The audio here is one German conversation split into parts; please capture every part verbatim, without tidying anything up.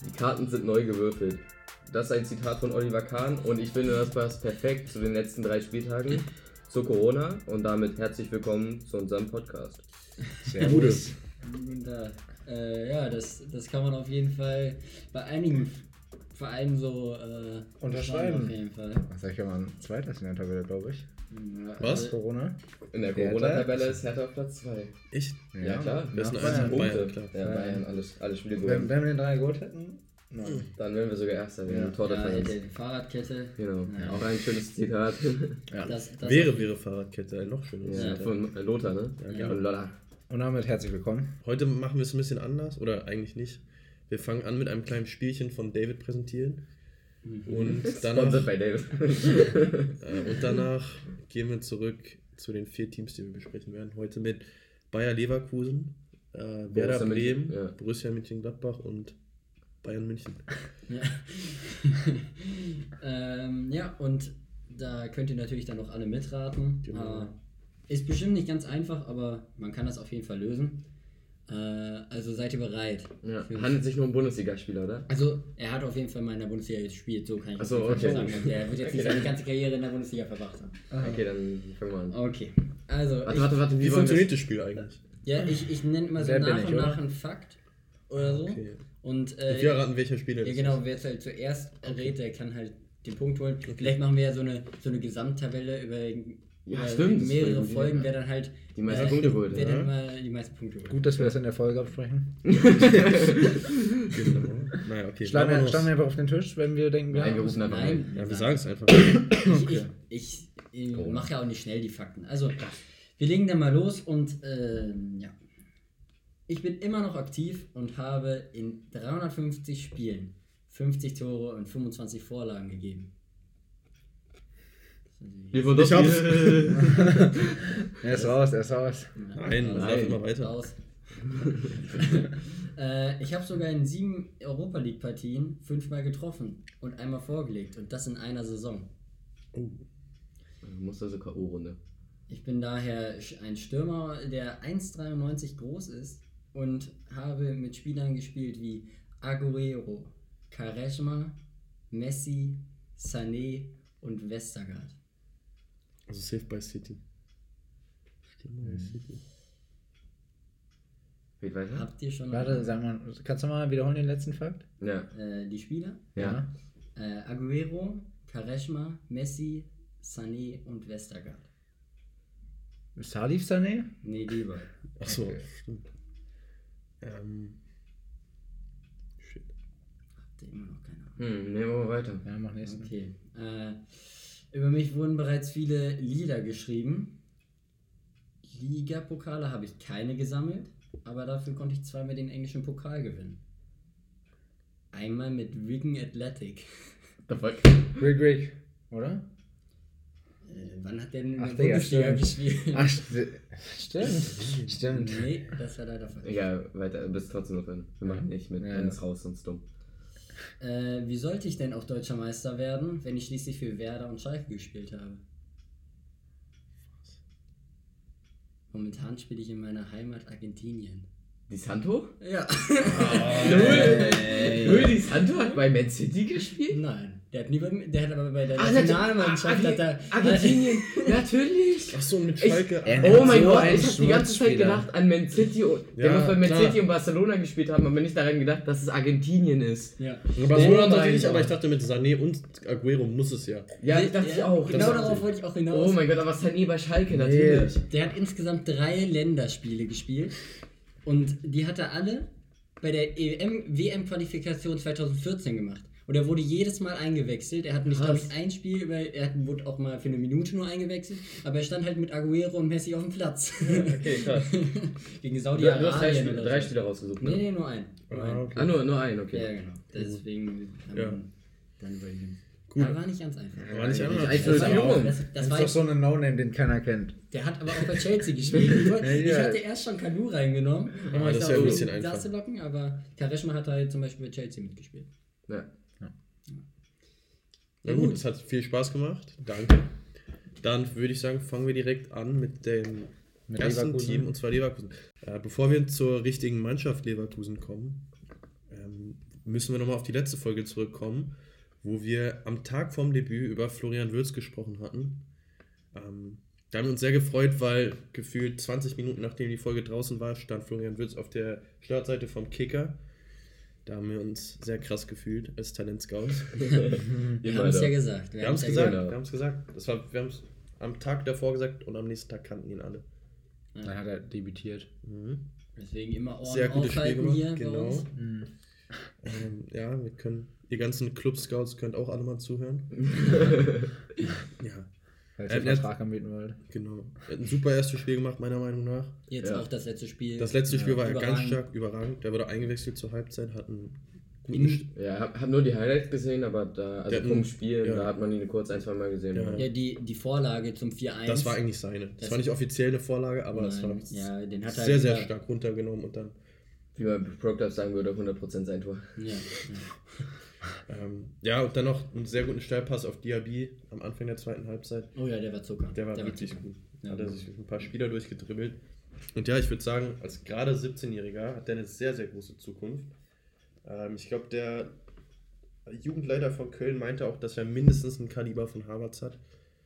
Die Karten sind neu gewürfelt. Das ist ein Zitat von Oliver Kahn und ich finde, das passt perfekt zu den letzten drei Spieltagen, zu Corona und damit herzlich willkommen zu unserem Podcast. Servus. Guten Tag. Äh, ja, das, das kann man auf jeden Fall bei einigen Vereinen so äh, unterschreiben. Auf jeden Fall. Was sag ich, ja mal, ein zweites in der Tabelle, glaube ich. Ja, Was? also, Corona? In der Corona-Tabelle ist Hertha auf Platz zwei. Echt? Ja, ja klar. Das sind Bayern. einzig Bayern, klar. Ja, Bayern, alles, alle Spiele Wenn, gewonnen. wenn wir den drei geholt hätten, nein. Dann wären wir sogar Erster wegen Ja. dem Tor ja, Differenz. die Fahrradkette. Genau, Ja. auch ein schönes Zitat. Ja. Das, das Wäre, wäre Fahrradkette, ein noch schöneres. Ja, Ja. von Lothar, ne? Ja, Von Lothar. Und damit herzlich willkommen. Heute machen wir es ein bisschen anders, oder eigentlich nicht. Wir fangen an mit einem kleinen Spielchen von David präsentieren. Und danach, Sponsored by David. äh, und danach gehen wir zurück zu den vier Teams, die wir besprechen werden. Heute mit Bayer Leverkusen, äh, Werder Borussia Bremen, München, ja. Borussia Mönchengladbach und Bayern München. Ja. ähm, ja, und da könnt ihr natürlich dann noch alle mitraten. Genau. Äh, ist bestimmt nicht ganz einfach, aber man kann das auf jeden Fall lösen. Äh, also seid ihr bereit? Ja. Für- Handelt sich nur um Bundesligaspieler, oder? Also, er hat auf jeden Fall mal in der Bundesliga gespielt, so kann ich Ach so, auf jeden Fall okay. sagen. Der wird jetzt nicht seine ganze Karriere in der Bundesliga verbracht haben. Okay, dann fangen wir an. Okay, also, Warte, ich, warte, warte, Wie wie wollen funktioniert wir das Spiel eigentlich? ja, ich, ich nenne mal so Wer bin nach ich, und oder? nach einen Fakt oder so. Okay. Und, Und äh, wir erraten, welcher Spieler ja, das genau, ist. wer jetzt halt zuerst errät, der kann halt den Punkt holen. Vielleicht machen wir ja so eine, so eine Gesamttabelle über, Ja, über stimmt, das mehrere wollen wir. Folgen, wer dann halt Die meisten äh, Punkte holt, wer ja. dann mal die meisten Punkte holt. Gut, dass wir das in der Folge absprechen. Genau. Naja, okay. Schlagen machen wir, wir schlagen wir noch- einfach auf den Tisch, wenn wir denken, wir Nein, wir haben rufen einfach Nein, rein. Ja, wir sagen es einfach. Ich, ich, ich Oh. mache ja auch nicht schnell die Fakten. Also, wir legen dann mal los und ähm, ja. Ich bin immer noch aktiv und habe in dreihundertfünfzig Spielen fünfzig Tore und fünfundzwanzig Vorlagen gegeben. Lewandowski. Ich hab's. Er ist raus, er ist raus. Nein, das Nein. läuft immer weiter. Raus. äh, ich habe sogar in sieben Europa League Partien fünfmal getroffen und einmal vorgelegt und das in einer Saison. Oh. Muss also K O-Runde. Ich bin daher sch- ein Stürmer, der eins Komma dreiundneunzig groß ist und habe mit Spielern gespielt wie Agüero, Quaresma, Messi, Sané und Westergaard. Also Safe by City. Stürmer bei City. Geht weiter? Habt ihr schon Warte, sag mal, kannst du mal wiederholen den letzten Fakt? Ja. äh, die Spieler? Ja. Äh, Agüero, Quaresma, Messi, Sané und Westergaard. Salif Sané? Nee, die beiden. Achso, Okay. stimmt. Ähm. Shit. Habt ihr immer noch keine Ahnung. Hm, nehmen wir mal weiter. Ja, mach nächsten. Okay. Äh, über mich wurden bereits viele Lieder geschrieben. Ligapokale habe ich keine gesammelt, aber dafür konnte ich zweimal den englischen Pokal gewinnen. Einmal mit Wigan Athletic. The fuck? Rick Rick, oder? Äh, wann hat der denn in Ach, der Digga, Bundesliga stimmt. gespielt? Ach, sti- stimmt. Stimmt. Nee, das war leider falsch. Egal, weiter, bist trotzdem noch drin. Wir machen nicht mit Ja. Dennis raus, sonst dumm. Äh, wie sollte ich denn auch deutscher Meister werden, wenn ich schließlich für Werder und Schalke gespielt habe? Momentan spiele ich in meiner Heimat Argentinien. Di Santo? Ja. Null? Null Di Santo hat bei Man City gespielt? Nein, der hat, nie bei, der hat aber bei der Ah, Nationalmannschaft hat er, Argentinien, natürlich! Achso, und mit Ich- Schalke. Er- Oh mein so Gott, ein ich hab die ganze Zeit Schmutzspieler. gedacht an Man City und der Ja, muss bei Man klar. City und Barcelona gespielt haben, aber nicht daran gedacht, dass es Argentinien ist. ja. Aber Oh so mein tatsächlich, Gott. aber ich dachte mit Sané und Aguero muss es ja. Ja, ich dachte ich auch. Genau Das- darauf wollte ich auch hinaus. Oh mein Gott, aber Sané bei Schalke, natürlich. Der hat insgesamt drei Länderspiele gespielt und die hat er alle bei der E M W M-Qualifikation zweitausendvierzehn gemacht. Und er wurde jedes Mal eingewechselt. Er hat nicht, glaube Krass. ich, ein Spiel, über, er hat, wurde auch mal für eine Minute nur eingewechselt, aber er stand halt mit Aguero und Messi auf dem Platz. Okay, krass. Gegen Du, du hast drei, Saudi-Arabien Spiele, oder drei so. Spiele rausgesucht, Nee, ne? nee, nur ein. Nur ein. okay. Ah, nur, nur ein, okay. Ja, genau. Deswegen haben Ja. wir dann über ihn. Gut. Aber war nicht ganz einfach. War nicht Ja, anders. einfach Das so war, jung. das, das Das war ist doch so eine No-Name, den keiner kennt. Der hat aber auch bei Chelsea gespielt. Ich, wollte, Ja, ich ja. hatte erst schon Kanu reingenommen, um Ja, euch das ist da ja ein auf bisschen die einfach. Taste locken, aber Quaresma hat halt zum Beispiel bei Chelsea mitgespielt. Ja. Na gut, es hat viel Spaß gemacht. Danke. Dann würde ich sagen, fangen wir direkt an mit dem Mit ersten Leverkusen. Team, und zwar Leverkusen. Äh, bevor wir zur richtigen Mannschaft Leverkusen kommen, ähm, müssen wir nochmal auf die letzte Folge zurückkommen, wo wir am Tag vorm Debüt über Florian Wirtz gesprochen hatten. Ähm, da haben wir uns sehr gefreut, weil gefühlt zwanzig Minuten nachdem die Folge draußen war, stand Florian Wirtz auf der Startseite vom Kicker. Da haben wir uns sehr krass gefühlt als Talentscouts. Wir haben es ja gesagt. Wir haben es ja gesagt, genau. wir haben es gesagt. Das war, wir haben es am Tag davor gesagt und am nächsten Tag kannten ihn alle. Dann hat er debütiert. Mhm. Deswegen immer Ohren Sehr gutes Spiel aufhalten gemacht, hier bei genau. uns. Mhm. Ähm, ja, wir können, ihr ganzen Club-Scouts könnt auch alle mal zuhören. Ja, Falls Er ihr hat- Vertrag anbieten wollt. genau. Er hat ein super erstes Spiel gemacht, meiner Meinung nach. Jetzt Ja. auch das letzte Spiel. Das letzte Spiel war ja ganz überragend. stark, überragend. Der wurde eingewechselt zur Halbzeit, hat einen guten In- St- Ja, hab, hab nur die Highlights gesehen, aber da, also Der hat vom einen- Spiel, ja. da hat man ihn kurz ein, zwei Mal gesehen. Ja. Ja, die, die Vorlage zum vier eins. Das war eigentlich seine. Das, Das- war nicht offiziell eine Vorlage, aber es war Nein, ja, den hat er sehr, sehr wieder- stark runtergenommen und dann. Wie man Pro Club sagen würde, hundert Prozent sein Tor. Ja, ja. Ähm, ja, und dann noch einen sehr guten Steilpass auf Diaby am Anfang der zweiten Halbzeit. Oh ja, der war Zucker. Der war der wirklich Zucker. gut. Ja. Hat er sich ein paar Spieler durchgedribbelt. Und ja, ich würde sagen, als gerade siebzehnjähriger hat er eine sehr, sehr große Zukunft. Ähm, ich glaube, der Jugendleiter von Köln meinte auch, dass er mindestens ein Kaliber von Havertz hat.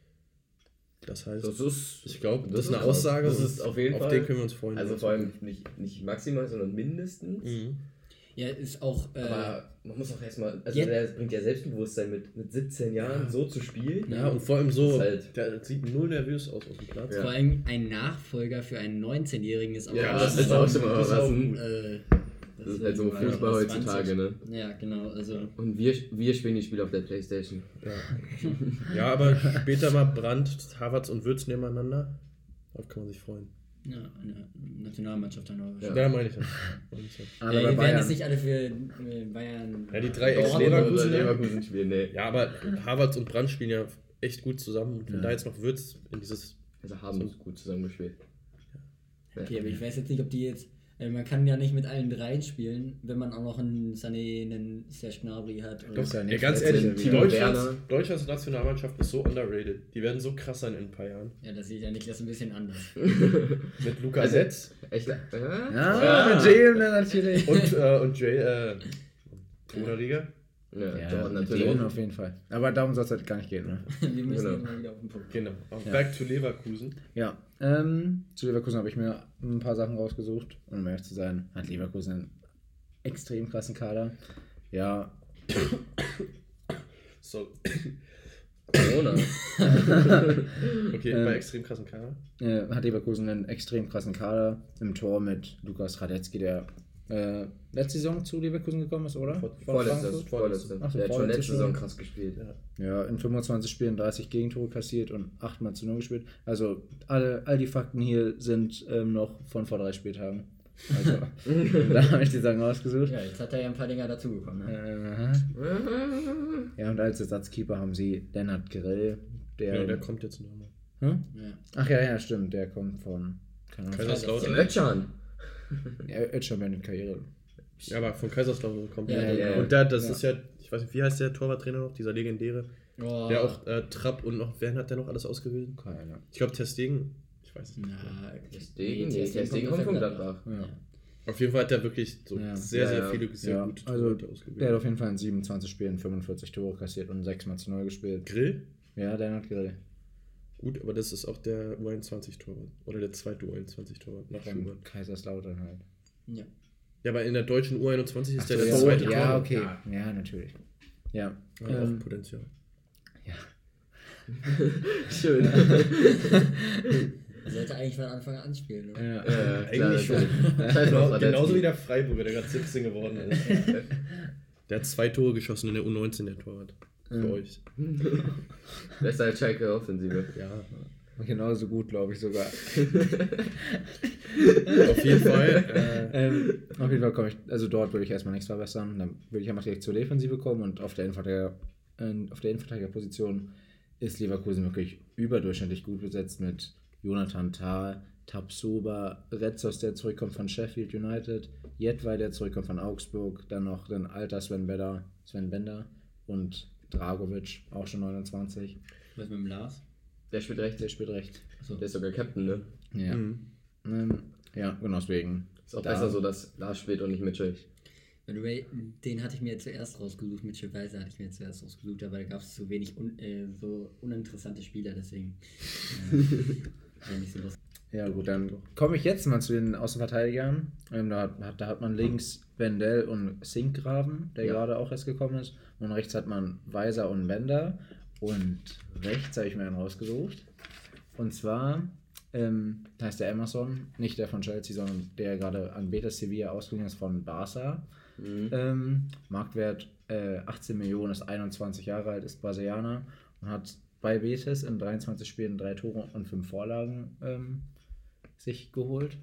Das heißt, Das ist, ich glaube, das, das ist eine ist krass. Aussage. Das ist auf jeden auf Fall- den können wir uns freuen. also vor allem nicht, nicht maximal, sondern mindestens. Mhm. Ja, ist auch. Äh, Aber man muss auch erstmal, also Jetzt- der bringt ja Selbstbewusstsein mit, mit siebzehn Jahren Ja. so zu spielen. Ja, und vor allem so, Das ist halt- der sieht null nervös aus auf dem Platz. Ja. vor allem ein Nachfolger für einen neunzehnjährigen ist auch. Ja, das das ist auch schon mal das ist was. auch ein- gut. Äh, Das ist halt so war Fußball was heutzutage, zwanzig. ne? Ja, genau. Also. Und wir, wir spielen die Spiele auf der Playstation. Ja. ja, aber später mal Brandt, Havertz und Würz nebeneinander. Darauf kann man sich freuen. Ja, eine Nationalmannschaft dann auch. Ja. Ja, meine ich ja. Meine ich ja. Aber Ja, bei die werden Bayern. jetzt nicht alle für äh, Bayern. Ja, die drei Doch, Ex-Leverkusen. Leverkusen spielen, ne. Ja, aber Havertz und Brandt spielen ja echt gut zusammen. Und wenn Ja. da jetzt noch Würz in dieses. Also haben uns gut zusammengespielt. Okay, aber ich weiß jetzt nicht, ob die jetzt. Äh, man kann ja nicht mit allen dreien spielen, wenn man auch noch einen Sané, einen Serge Gnabry hat. Oder Doch, ja Ja, nicht ganz letzte ehrlich, wieder. Deutschlands, Werner. Deutschlands Nationalmannschaft ist so underrated. Die werden so krass sein in ein paar Jahren. Ja, das sieht ja Niklas ein bisschen anders. Mit Luca Also- Setz Echt? Ja? Ja, mit Jalen natürlich. und, äh, und Jay, äh, Trainerliga. Ja, Ja, doch, mit natürlich. Jalen auf jeden Fall. Aber darum soll es halt gar nicht gehen, ne? Wir müssen Genau. jetzt mal wieder auf den Punkt. Genau. Aber Ja. Back to Leverkusen. Ja, ähm, zu Leverkusen habe ich mir ein paar Sachen rausgesucht. Und um ehrlich zu sein, hat Leverkusen einen extrem krassen Kader. Ja, So, Corona. okay, Ähm. bei extrem krassen Kader. äh, hat Leverkusen einen extrem krassen Kader. Im Tor mit Lukas Radetzky, der äh, letzte Saison zu Leverkusen gekommen ist, oder? Vor- Von Vorletzte, Frankfurt? vorletzte. Ach so, Der hat schon vorletzte letzte Saison schon. krass gespielt. Ja. Ja, in fünfundzwanzig Spielen dreißig Gegentore kassiert und acht Mal zu null gespielt. Also alle, all die Fakten hier sind ähm, noch von vor drei Spieltagen. Also da habe ich die Sachen ausgesucht. Ja, jetzt hat er ja ein paar Dinger dazugekommen. Ne? Äh, ja, und als Ersatzkeeper haben sie Lennart Grill, der... Ja, der kommt jetzt nochmal. Hm? Ja. Ach ja, ja, stimmt, der kommt von... Keine Ahnung. Kaiserslautern. Im Ötchan. Ja, Ötschern eine Karriere. Ja, aber von Kaiserslautern kommt Ja, der. ja, ja. Und da, das Ja. ist ja, ich weiß nicht, wie heißt der Torwarttrainer noch, dieser legendäre, Oh. der auch äh, Trapp und noch, wer hat der noch alles ausgewählt? Keine Ahnung. Ich glaube Testegen, ich weiß es nicht. Na, Degen, nee, Degen kommt von Gladbach. Ja. Auf jeden Fall hat der wirklich so Ja. sehr, Ja, sehr ja. viele sehr Ja, gute also Torhüter ausgewählt. der hat auf jeden Fall in siebenundzwanzig Spielen fünfundvierzig Tore kassiert und sechs Mal zu null gespielt. Grill? Ja, Lennart Grill. Gut, aber das ist auch der U einundzwanzig-Torwart. Oder der zweite U einundzwanzig-Torwart nach Von Schubert. Kaiserslautern halt. Ja. Ja, aber in der deutschen U einundzwanzig ist Ach der so, der ja, zweite ja, Torwart. okay. Ja, natürlich. Ja. Ja, ähm, auch Potenzial. Schön. Er sollte eigentlich von Anfang an spielen. Ne? ja. Ja, Eigentlich klar, schon. natürlich. Scheiß Genau, auf Radetzky. genauso wie der Freiburger, der gerade siebzehn geworden ist. Der hat zwei Tore geschossen in der U neunzehn, der Torwart. Für Mhm. euch. Besser als Schalke Offensive. Ja. Genauso gut, glaube ich sogar. Auf jeden Fall. Äh, ähm, auf jeden Fall komme ich, also dort würde ich erstmal nichts verbessern. Dann würde ich einmal direkt zur Defensive kommen und auf der Innenverteidiger, äh, auf der Innenverteidigerposition ist Leverkusen wirklich überdurchschnittlich gut besetzt mit Jonathan Tah, Tapsoba, Retzos, der zurückkommt von Sheffield United, Jedwai, der zurückkommt von Augsburg, dann noch ein alter Sven Bender, Sven Bender und Dragovic, auch schon neunundzwanzig. Was mit dem Lars? Der spielt rechts. Der spielt recht. Achso. Der ist sogar Captain, ne? Ja, mhm. ähm, ja genau deswegen. Ist auch Da- besser so, dass Lars spielt und nicht Mitchell. By the way, den hatte ich mir zuerst rausgesucht, Mitchell Weiser hatte ich mir zuerst rausgesucht, aber da gab es zu wenig un, äh, so uninteressante Spieler, deswegen äh, war nicht so lustig. Ja gut, dann komme ich jetzt mal zu den Außenverteidigern. Ähm, da, hat, da hat man links Wendell und Sinkgraven, der Ja. gerade auch erst gekommen ist. Und rechts hat man Weiser und Bender. Und rechts habe ich mir einen rausgesucht. Und zwar ähm, heißt der Emerson, nicht der von Chelsea, sondern der gerade an Betis Sevilla ausgeliehen ist von Barca. Mhm. Ähm, Marktwert äh, achtzehn Millionen, ist einundzwanzig Jahre alt, ist Brasilianer und hat bei Betis in dreiundzwanzig Spielen drei Tore und fünf Vorlagen ähm, sich geholt.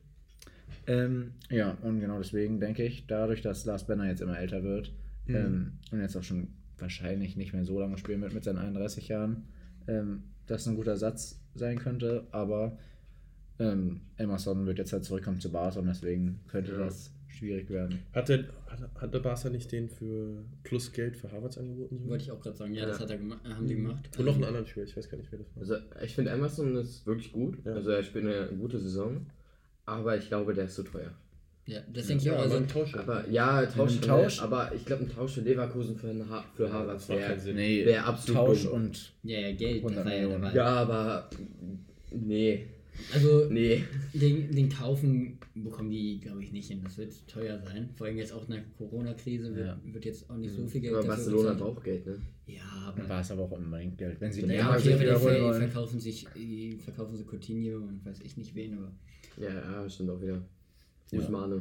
Ähm, ja, und genau deswegen denke ich, dadurch, dass Lars Benner jetzt immer älter wird Mhm. ähm, und jetzt auch schon wahrscheinlich nicht mehr so lange spielen wird mit seinen einunddreißig Jahren, ähm, das ein guter Satz sein könnte, aber ähm, Emerson wird jetzt halt zurückkommen zu Barca und deswegen könnte Ja. das schwierig werden. Hatte, hatte, hatte Barca nicht den für plus Geld für Harvards angeboten? So? Wollte ich auch gerade sagen, ja, Ja. das hat er gema- äh, haben die gemacht. Und noch einen anderen Spieler, ich weiß gar nicht, wer das war. Also ich finde Emerson ist wirklich gut. Ja. Also er spielt eine gute Saison. Aber ich glaube, der ist zu teuer. Ja, das denke ich ja, auch. aber Also, ein Tausch. Aber ja, Tausch, Ein Tausch? aber ich glaube, ein Tausch für Leverkusen für, ein ha für Harvard das macht wäre keinen Sinn. Nee, wär absolut Tausch dumm. und ja, ja, Geld, das hundert war ja Millionen. dabei. Ja, aber nee, Also, nee. den, den kaufen bekommen die, glaube ich, nicht hin. Das wird teuer sein. Vor allem jetzt auch nach Corona-Krise wird, Ja. wird jetzt auch nicht so viel Geld Aber dafür Barcelona bezahlt. braucht Geld, ne? Ja, dann aber... war es aber auch unbedingt Geld. Wenn sie Ja, Neymar Ja, okay, sich aber die wiederholen ver wollen. verkaufen sich, die verkaufen sie Coutinho und weiß ich nicht wen, aber... Ja, ja, stimmt auch wieder. Ja. Usmane.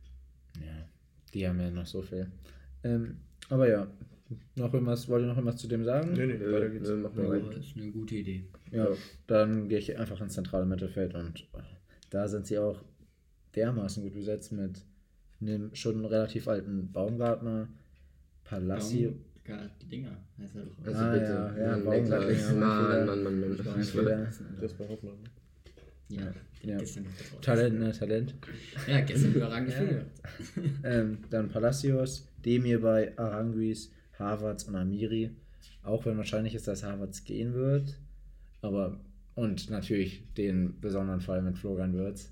Ja, die haben ja noch so viel. Ähm, aber ja, noch irgendwas, wollt ihr noch irgendwas zu dem sagen? Nee, nee, Nö, weiter geht's. nö, mach Ja, mal Aber weiter. das ist eine gute Idee. Ja, dann gehe ich einfach ins zentrale Mittelfeld und da sind sie auch dermaßen gut besetzt mit einem schon relativ alten Baumgartner, Palacio. Baumgartlinger heißt er doch. Also Ah, bitte. ja, ja, Mann, Baumgartlinger, Niklas. mein Mann, Fehler. Mann, Mann, Mann, Ich war Mann. nicht Fehler. vergessen. Das bei Hoffenheim. Ja, Ja. gestern noch drauf. Talent, ne, Talent. Ja, gestern überragend Ja. gefühlt. Ähm, dann Palacios, Demir bei Aranguiz, Havertz und Amiri. Auch wenn wahrscheinlich ist, dass Havertz gehen wird. Aber, und natürlich den besonderen Fall mit Florian Wirtz.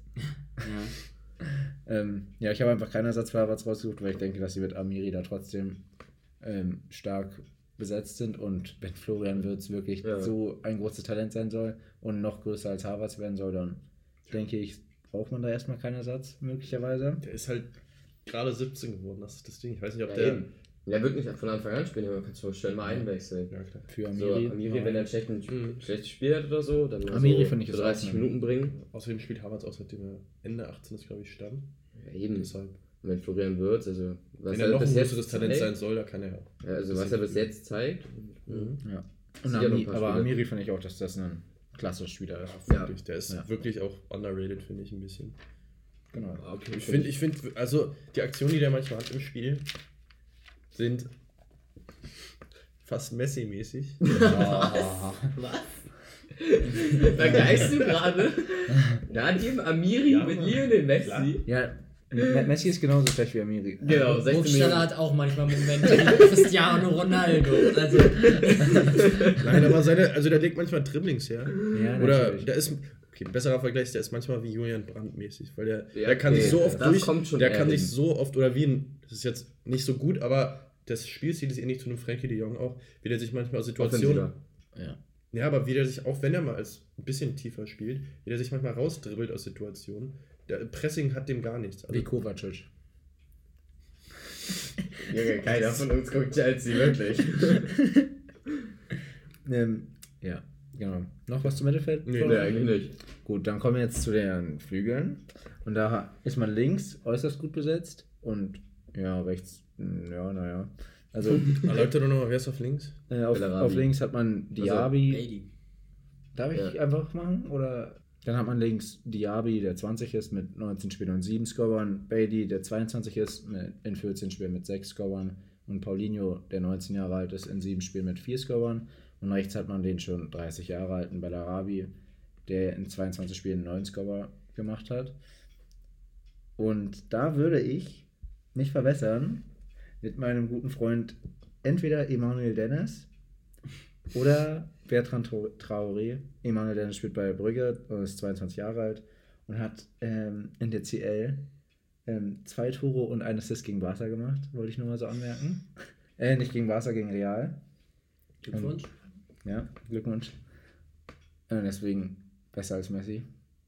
Ja. Ähm, ja, ich habe einfach keinen Ersatz für Havertz rausgesucht, weil ich denke, dass sie mit Amiri da trotzdem ähm, stark besetzt sind. Und wenn Florian Wirtz wirklich Ja. so ein großes Talent sein soll und noch größer als Havertz werden soll, dann denke ich, braucht man da erstmal keinen Ersatz, möglicherweise. Der ist halt gerade siebzehn geworden, das ist das Ding. Ich weiß nicht, ob Ja, der. eben. Der wird nicht von Anfang an spielen, aber kannst du schnell mal einwechseln. Ja, klar. Für So, Amiri. Amiri, wenn er ein schlechten, Mhm. schlechtes Spiel hat oder so, dann mal Amiri so finde ich für ist dreißig auch Minuten bringen. Außerdem spielt Havertz auch seitdem er Ende achtzehn ist, glaube ich, stand. Ja, eben. Deshalb. Und wenn Florian Wirtz, also was Wenn er noch ein bis jetzt größeres Talent sein zeigt, soll, da kann er auch. ja, also was er bis jetzt zeigt, Mhm. Ja. Und Sicher noch Ami, ein paar aber Spiele. Amiri finde ich auch, dass das ein klasse Spieler ist. Ja. Wirklich, der ist Ja. wirklich auch underrated, finde ich ein bisschen. Genau. ah, okay, Ich finde, ich finde, also die Aktionen, die der manchmal hat im Spiel, sind fast Messi-mäßig. vergleichst du gerade Nadim Amiri Ja, mit Mann. Lionel Messi? Klar. Ja, M- Messi ist genauso schlecht wie Amiri. Genau, sechzehn Burgstaller Millionen. hat auch manchmal Momente wie Cristiano Ronaldo. Also, Nein, aber seine, also der legt manchmal Dribblings her. Ja, Oder natürlich. der ist, okay, ein besserer Vergleich, der ist manchmal wie Julian Brandt mäßig, weil der, Ja, der kann okay, sich so oft das durch, kommt schon der eher kann hin. sich so oft, oder wie ein, das ist jetzt nicht so gut, aber das Spielstil ist ähnlich zu einem Frankie de Jong auch, wie der sich manchmal aus Situationen, Offensiver. Ja. ja, aber wie der sich, auch wenn er mal als ein bisschen tiefer spielt, wie der sich manchmal rausdribbelt aus Situationen, der Pressing hat dem gar nichts. Also, Wie Kovacic. Junge, keiner von uns guckt Chelsea, wirklich. Ähm, ja, genau. Noch was zum Mittelfeld? Nee, Nee, eigentlich nicht. Gut, dann kommen wir jetzt zu den Flügeln. Und da ist man links äußerst gut besetzt und ja, rechts, mh, ja, naja. Also erläutert doch nochmal, wer ist auf links? äh, auf, Bellarabi. auf links hat man Diaby. Bailey. Darf ich Ja. einfach machen? Oder? Dann hat man links Diaby, der zwanzig ist, mit neunzehn Spielen und sieben Scorern. Bailey, der zweiundzwanzig ist, mit, in vierzehn Spielen mit sechs Scorern. Und Paulinho, der neunzehn Jahre alt ist, in sieben Spielen mit vier Scorern. Und rechts hat man den schon dreißig Jahre alten Bellarabi, der in zweiundzwanzig Spielen neun Scorer gemacht hat. Und da würde ich mich verbessern mit meinem guten Freund entweder Emmanuel Dennis oder Bertrand Tra- Traoré. Emmanuel Dennis spielt bei Brügge und ist zweiundzwanzig Jahre alt und hat ähm, in der C L ähm, zwei Tore und ein Assist gegen Barca gemacht, wollte ich nur mal so anmerken. Äh, nicht gegen Barca, gegen Real. Glückwunsch. Ja, Glückwunsch. Äh, deswegen besser als Messi.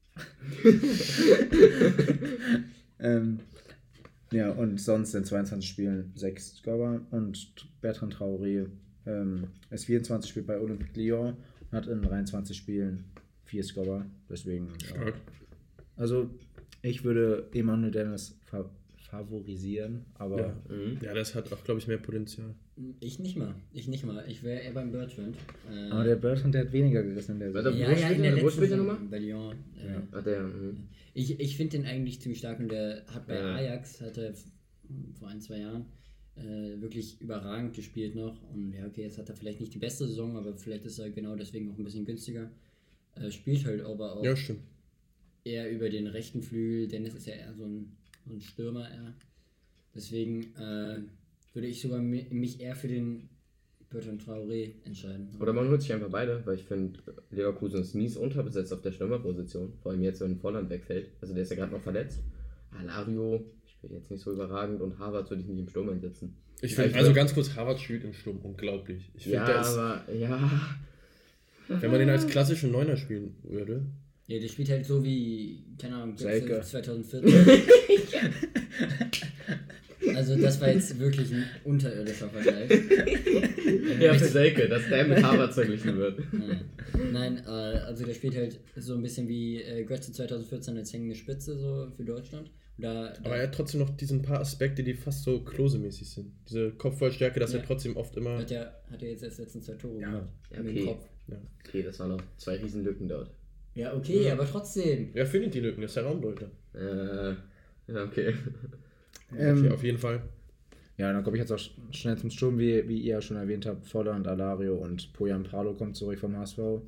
ähm, ja, und sonst in zweiundzwanzig Spielen sechs Scorer und Bertrand Traoré ähm, ist vierundzwanzig Spiele bei Olympique Lyon und hat in dreiundzwanzig Spielen vier Scorer. Deswegen, ja. Also, ich würde Emmanuel Dennis fa- favorisieren, aber. Ja. Mhm. Ja, das hat auch, glaube ich, mehr Potenzial. Ich nicht mal. Ich nicht mal. Ich wäre eher beim Bertrand. Äh, Aber der Bertrand, der hat weniger gerissen in der Warte, Saison. ja, wo ja, spielt in er? der Wo letzten spielt er Saison nochmal? bei Lyon. Äh, Ja. Ah, der. Mhm. Ich, ich finde den eigentlich ziemlich stark und der hat bei Ja. Ajax, hat er f- vor ein, zwei Jahren äh, wirklich überragend gespielt noch. Und ja, okay, jetzt hat er vielleicht nicht die beste Saison, aber vielleicht ist er genau deswegen auch ein bisschen günstiger. Äh, spielt halt aber auch Ja, stimmt. eher über den rechten Flügel. Dennis ist ja eher so ein, so ein Stürmer eher. Deswegen äh, würde ich sogar mi- mich eher für den Bertrand Traoré entscheiden. Oder man holt sich einfach beide, weil ich finde, Leverkusen ist mies unterbesetzt auf der Stürmerposition. Vor allem jetzt, wenn Volland wegfällt. Also der ist ja gerade noch verletzt. Alario spielt jetzt nicht so überragend und Harvard würde ich nicht im Sturm einsetzen. Ich Ja, finde, ich also würd- ganz kurz, Harvard spielt im Sturm unglaublich. Ich finde, Ja, der ist, aber ja. wenn man den als klassischen Neuner spielen würde, Ja, der spielt halt so wie, keine Ahnung, Selke. zwanzig vierzehn. Also das war jetzt wirklich ein unterirdischer Vergleich. Ja, für Selke, dass der mit Harvard verglichen wird. Nein, Nein äh, also der spielt halt so ein bisschen wie äh, Götze zwanzig vierzehn als hängende Spitze so für Deutschland. Da, da, aber er hat trotzdem noch diesen paar Aspekte, die fast so Klose-mäßig sind. Diese Kopfballstärke, dass Ja. er trotzdem oft immer... hat er hat er jetzt erst letzten zwei Tore Ja, gemacht. ja, Mit okay. dem Kopf. Ja, Okay, das waren noch zwei riesen Lücken dort. Ja, okay, Ja. aber trotzdem. er findet die Lücken, das ist der Raumdeuter. Äh, ja, okay. Ähm, Okay, auf jeden Fall. Ja, dann komme ich jetzt auch sch- schnell zum Sturm, wie, wie ihr ja schon erwähnt habt. Volland, Alario und Poyan Prado kommt zurück vom H S V.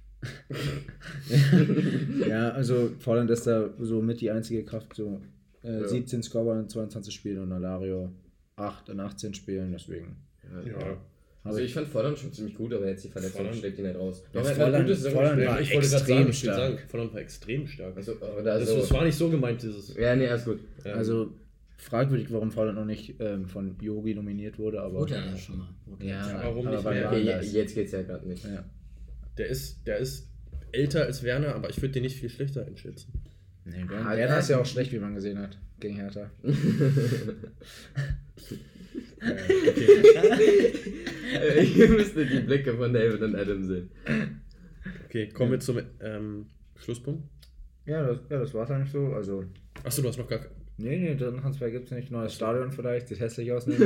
Ja, also Volland ist da so mit die einzige Kraft, so äh, Ja. siebzehn Scorer in zweiundzwanzig Spielen und Alario acht in achtzehn Spielen, deswegen. Ja. Ja. Also ich fand Volland schon ziemlich gut, aber jetzt die Verletzung Volland- schlägt ihn halt raus. Ja, Noch hat er Volland- eine gute Saison Volland gespielt. war ich wollte gerade extrem sagen, ich will stark. sagen, Volland war extrem stark. Also, aber das, also, das war nicht so gemeint, dieses... ja, nee, alles gut. ähm, Also fragwürdig, warum Volland noch nicht ähm, von Yogi nominiert wurde, aber. Wurde er ja schon mal. Wurde Ja, er. warum aber nicht bei mehr? Bayern Okay, je- ist- jetzt geht's ja gerade nicht. Ja. der, ist, der ist älter als Werner, aber ich würde den nicht viel schlechter einschätzen. Nee, Ah, Werner ja. ist ja auch schlecht, wie man gesehen hat, gegen Hertha. Äh, Ihr müsstet die Blicke von David und Adam sehen. Okay, kommen wir zum ähm, Schlusspunkt. Ja, das, ja, das war's eigentlich so. Also, Achso, du hast noch gar... nee, nee, den Transfer gibt's nicht. Neues Stadion vielleicht, sieht hässlich aus. nämlich.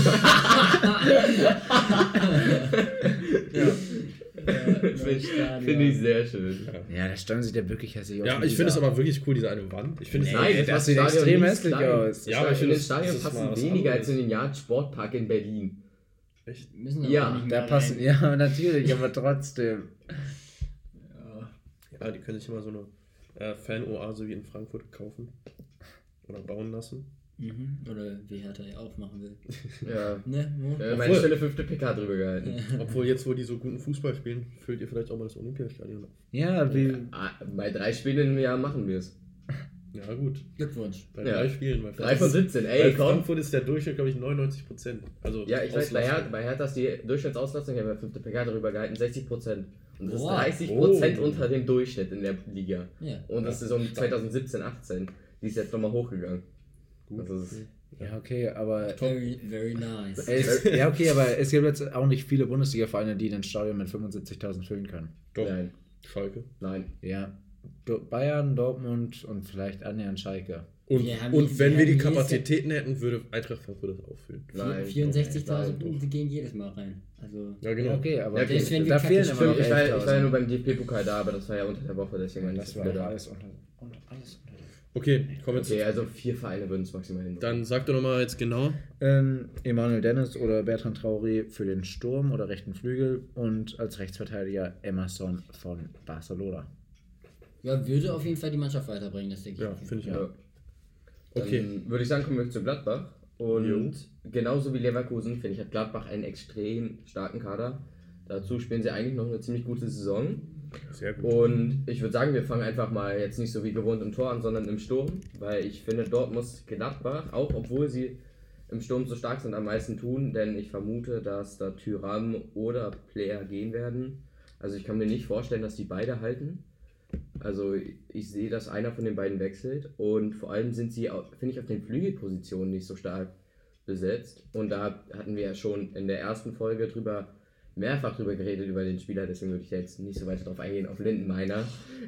Finde find ich sehr schön. Ja, das Stadion sieht ja wirklich hässlich aus. Ja, mit ich finde es dieser- aber wirklich cool, diese eine Wand. Ich finde es Nee, Nein, das macht sieht Stadion extrem mies hässlich klein. aus. Ja, aber ich in finde, den Stadion das ist mal passen was weniger anderes. als in den Yard Sportpark in Berlin. echt... Müssen wir Ja, aber nicht Da mehr passen, rein. ja, natürlich, aber trotzdem. Ja. Ja, die können sich immer so eine äh, Fan-Oase wie in Frankfurt kaufen. Oder bauen lassen. Mhm. Oder wie Hertha ja auch machen will. Ja. Ne? Mo? Äh, meine Obwohl- Stelle fünfte P K drüber gehalten. Obwohl jetzt, wo die so guten Fußball spielen, füllt ihr vielleicht auch mal das Olympiastadion auf. Ja, wie. Ah, bei drei Spielen im Jahr machen wir es. Ja, gut. Glückwunsch. Bei Ja. drei Spielen. Bei drei von siebzehn, Bei ey, komm. Frankfurt ist der Durchschnitt, glaube ich, neunundneunzig Prozent. Also Ja, ich weiß, bei Auslastung. Hertha, bei Hertha ist die Durchschnittsauslastung, ich habe ja fünfte P K drüber gehalten, sechzig Prozent. Und das ist Boah. dreißig Prozent Oh. unter dem Durchschnitt in der Liga. Ja. Und das ist um zwanzig siebzehn, achtzehn. Die ist jetzt nochmal hochgegangen. Gut. Also es ist, Ja, okay, aber. Very, very nice. Es, ja, okay, aber es gibt jetzt auch nicht viele Bundesliga-Vereine, die den Stadion mit fünfundsiebzigtausend füllen können. Doch. nein, Schalke. nein. Ja. Do- Bayern, Dortmund und vielleicht annähernd Schalke. Und, Wir haben und die- wenn wir wir die haben jedes- Kapazitäten hätten, würde Eintracht Frankfurt das auffüllen. Nein. vierundsechzigtausend Nein, Punkte gehen jedes Mal rein. Also, Ja, genau. Ja, okay, aber Ja, okay. Selbst wenn wir da Kacke fehlen spielen, immer noch Stimmt, ich war, ich war ja nur elftausend. beim D F B-Pokal da, aber das war ja unter der Woche, deswegen war nicht Das so war viele doch da. alles unter, unter, alles unter. Okay, kommen wir Okay, zu. also vier Vereine würden es maximal hin. Dann sag doch nochmal jetzt genau. Ähm, Emmanuel Dennis oder Bertrand Traoré für den Sturm oder rechten Flügel und als Rechtsverteidiger Emerson von Barcelona. ja, würde auf jeden Fall die Mannschaft weiterbringen, das denke ich. Ja, finde ich Ja. auch. Dann Okay. würde ich sagen, kommen wir zu Gladbach. Und Jo. genauso wie Leverkusen, finde ich, hat Gladbach einen extrem starken Kader. Dazu spielen sie eigentlich noch eine ziemlich gute Saison. Sehr gut. Und ich würde sagen, wir fangen einfach mal jetzt nicht so wie gewohnt im Tor an, sondern im Sturm, weil ich finde, dort muss Gladbach, auch obwohl sie im Sturm so stark sind, am meisten tun, denn ich vermute, dass da Thuram oder Player gehen werden. Also ich kann mir nicht vorstellen, dass die beide halten. Also ich sehe, dass einer von den beiden wechselt und vor allem sind sie, finde ich, auf den Flügelpositionen nicht so stark besetzt. Und da hatten wir ja schon in der ersten Folge drüber mehrfach drüber geredet, über den Spieler, deswegen würde ich jetzt nicht so weiter drauf eingehen, auf Lindenmeiner.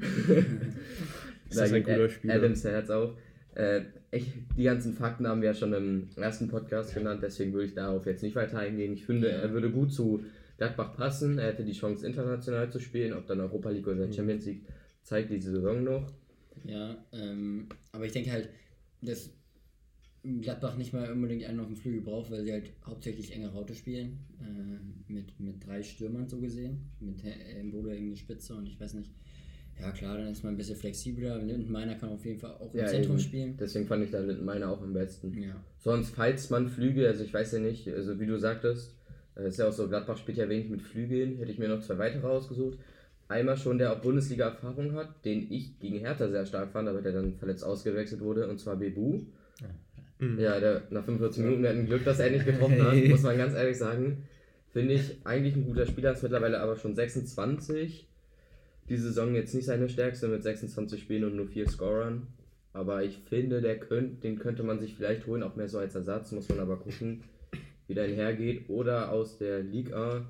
Ist das ein cooler Spieler? Adams Herz auf. Äh, ich, die ganzen Fakten haben wir ja schon im ersten Podcast genannt, deswegen würde ich darauf jetzt nicht weiter eingehen. Ich finde, er würde gut zu Gladbach passen, er hätte die Chance international zu spielen, ob dann Europa League oder Champions League, zeigt diese Saison noch. Ja, ähm, aber ich denke halt, dass Gladbach nicht mal unbedingt einen auf dem Flügel braucht, weil sie halt hauptsächlich enge Raute spielen, äh, mit, mit drei Stürmern so gesehen, mit Embolo irgendeine Spitze und ich weiß nicht. Ja klar, dann ist man ein bisschen flexibler. Lindenmeiner kann auf jeden Fall auch im Ja, Zentrum eben. spielen. Deswegen fand ich da Lindenmeiner auch am besten. Ja. Sonst, falls man Flügel, also ich weiß ja nicht, also wie du sagtest, äh, ist ja auch so, Gladbach spielt ja wenig mit Flügeln, hätte ich mir noch zwei weitere rausgesucht. Einmal schon, der auch Bundesliga-Erfahrung hat, den ich gegen Hertha sehr stark fand, aber der dann verletzt ausgewechselt wurde, und zwar Bebu. Mhm. Ja, der nach fünfundvierzig Minuten, wir hatten Glück, dass er nicht getroffen hat, muss man ganz ehrlich sagen. Finde ich eigentlich ein guter Spieler, ist mittlerweile aber schon sechsundzwanzig. Die Saison jetzt nicht seine stärkste mit sechsundzwanzig Spielen und nur vier Scorern. Aber ich finde, der könnt, den könnte man sich vielleicht holen, auch mehr so als Ersatz, muss man aber gucken, wie der hergeht. Oder aus der Liga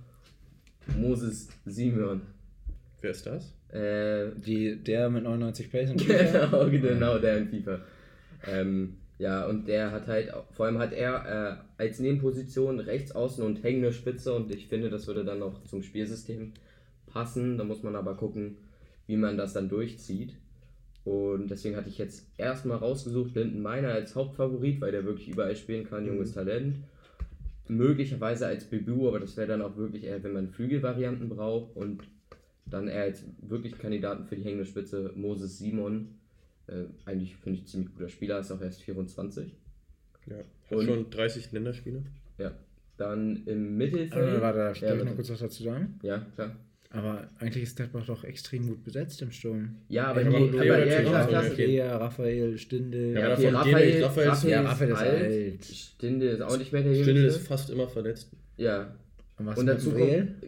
Moses Simon. Wer ist das? Äh, Die, der mit neunundneunzig Pace und genau, genau, der in FIFA. Ähm, ja, und der hat halt, vor allem hat er äh, als Nebenposition rechts außen und hängende Spitze und ich finde, das würde dann noch zum Spielsystem passen. Da muss man aber gucken, wie man das dann durchzieht. Und deswegen hatte ich jetzt erstmal rausgesucht, Lindenmeiner als Hauptfavorit, weil der wirklich überall spielen kann, junges Talent. Möglicherweise als Bebu, aber das wäre dann auch wirklich eher, wenn man Flügelvarianten braucht. Und dann eher als wirklich Kandidaten für die hängende Spitze Moses Simon. Äh, eigentlich finde ich ziemlich guter Spieler, ist auch erst vierundzwanzig. Ja, hat Und- schon dreißig Länderspiele. Ja. Dann im Mittelfeld. Äh, warte, darf ja, ich noch bitte. kurz was dazu sagen? Ja, klar. Aber eigentlich ist Gladbach doch extrem gut besetzt im Sturm. Ja, aber, Ja, die, aber aber, Leo ja, natürlich klar, auch, klar, okay. okay. Lea, Raphael, Stindl. Ja, Ja, davon okay, gehen wir- Raphael, Raphael ist- Raphael, ja, ist Raphael ist alt. alt. Stinde ist auch nicht mehr der Stindl Jüngste. ist fast immer verletzt. Ja. Und was Und mit dazu Gabriel? kommt,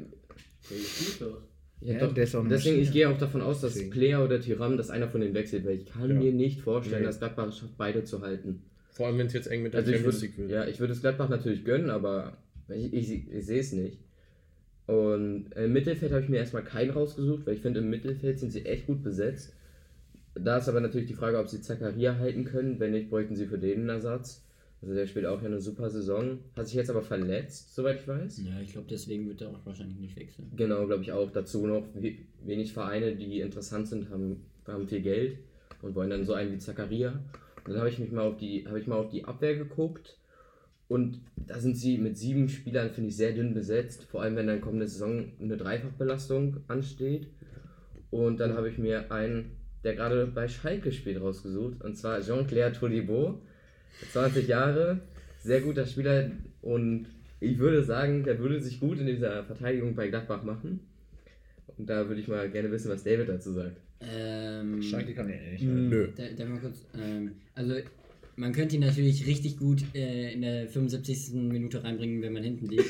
ja, Ja, doch, der ist auch noch deswegen, mal ich schneller. gehe auch davon aus, dass Deswegen. Player oder Thuram, dass einer von denen wechselt, weil ich kann Ja. mir nicht vorstellen, Nee. dass Gladbach es schafft, beide zu halten. Vor allem, wenn es jetzt eng mit der Also ich Champions würde, League wird. ja, ich würde es Gladbach natürlich gönnen, aber ich, ich, ich sehe es nicht. Und im Mittelfeld habe ich mir erstmal keinen rausgesucht, weil ich finde, im Mittelfeld sind sie echt gut besetzt. Da ist aber natürlich die Frage, ob sie Zakaria halten können. Wenn nicht, bräuchten sie für den einen Ersatz. Also der spielt auch ja eine super Saison. Hat sich jetzt aber verletzt, soweit ich weiß. Ja, ich glaube, deswegen wird er auch wahrscheinlich nicht wechseln. Genau, glaube ich auch. Dazu noch we- wenig Vereine, die interessant sind, haben, haben viel Geld und wollen dann so einen wie Zakaria. Und dann habe ich mich mal auf die, habe ich mal auf die Abwehr geguckt und da sind sie mit sieben Spielern, finde ich, sehr dünn besetzt. Vor allem, wenn dann kommende Saison eine Dreifachbelastung ansteht. Und dann habe ich mir einen, der gerade bei Schalke spielt, rausgesucht. Und zwar Jean-Claire Todibo, zwanzig Jahre, sehr guter Spieler und ich würde sagen, der würde sich gut in dieser Verteidigung bei Gladbach machen. Und da würde ich mal gerne wissen, was David dazu sagt. Ähm, Schalke kann er nicht. Nö. Da, da mal kurz, ähm, also man könnte ihn natürlich richtig gut äh, in der fünfundsiebzigsten Minute reinbringen, wenn man hinten liegt.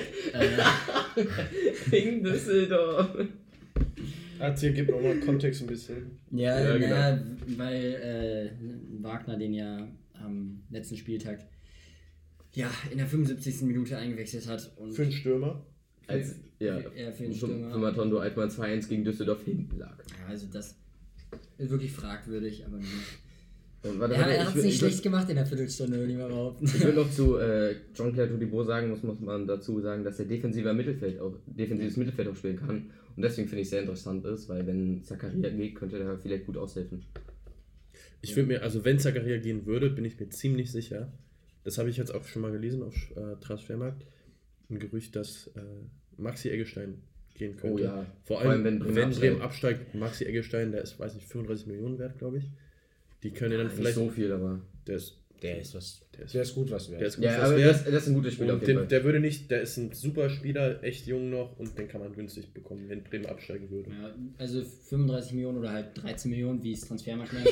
äh, In Düsseldorf. Erzähl, gib noch mal Kontext ein bisschen. ja, Ja, naja, weil äh, Wagner den ja am letzten Spieltag ja in der fünfundsiebzigsten Minute eingewechselt hat. Und Für einen Stürmer. Als, ja, Ja, für den für, Stürmer. für Matondo, als man zwei eins gegen Düsseldorf hinten lag. Ja, also das ist wirklich fragwürdig, aber nur. Und warte, Ja, warte, er ich hat will- es nicht ich will- schlecht gemacht in der Viertelstunde, würde ich mal behaupten. Ich will noch zu äh, Jean-Claire Todibo sagen, muss, muss man dazu sagen, dass er defensiver Mittelfeld auch, defensives Mittelfeld auch spielen kann. Und deswegen finde ich es sehr interessant ist, weil wenn Zakaria geht, könnte er vielleicht gut aushelfen. Ich finde mir, also wenn Zakaria gehen würde, bin ich mir ziemlich sicher, das habe ich jetzt auch schon mal gelesen auf äh, Transfermarkt, ein Gerücht, dass äh, Maxi Eggestein gehen könnte. Oh ja. Vor allem, wenn, Bremen wenn absteigt. Bremen absteigt, Maxi Eggestein, der ist, weiß nicht, fünfunddreißig Millionen wert, glaube ich. Die können dann Nicht vielleicht, so viel, aber der ist Der ist was. Der ist- Der ist gut, was wert. Der ist gut, Ja, was aber wert. das, das ist ein gutes Spiel auf Und jeden den, Fall. der würde nicht, der ist ein super Spieler, echt jung noch und den kann man günstig bekommen, wenn Bremen absteigen würde. Ja, also fünfunddreißig Millionen oder halt dreizehn Millionen, wie es Transfermarkt nennt.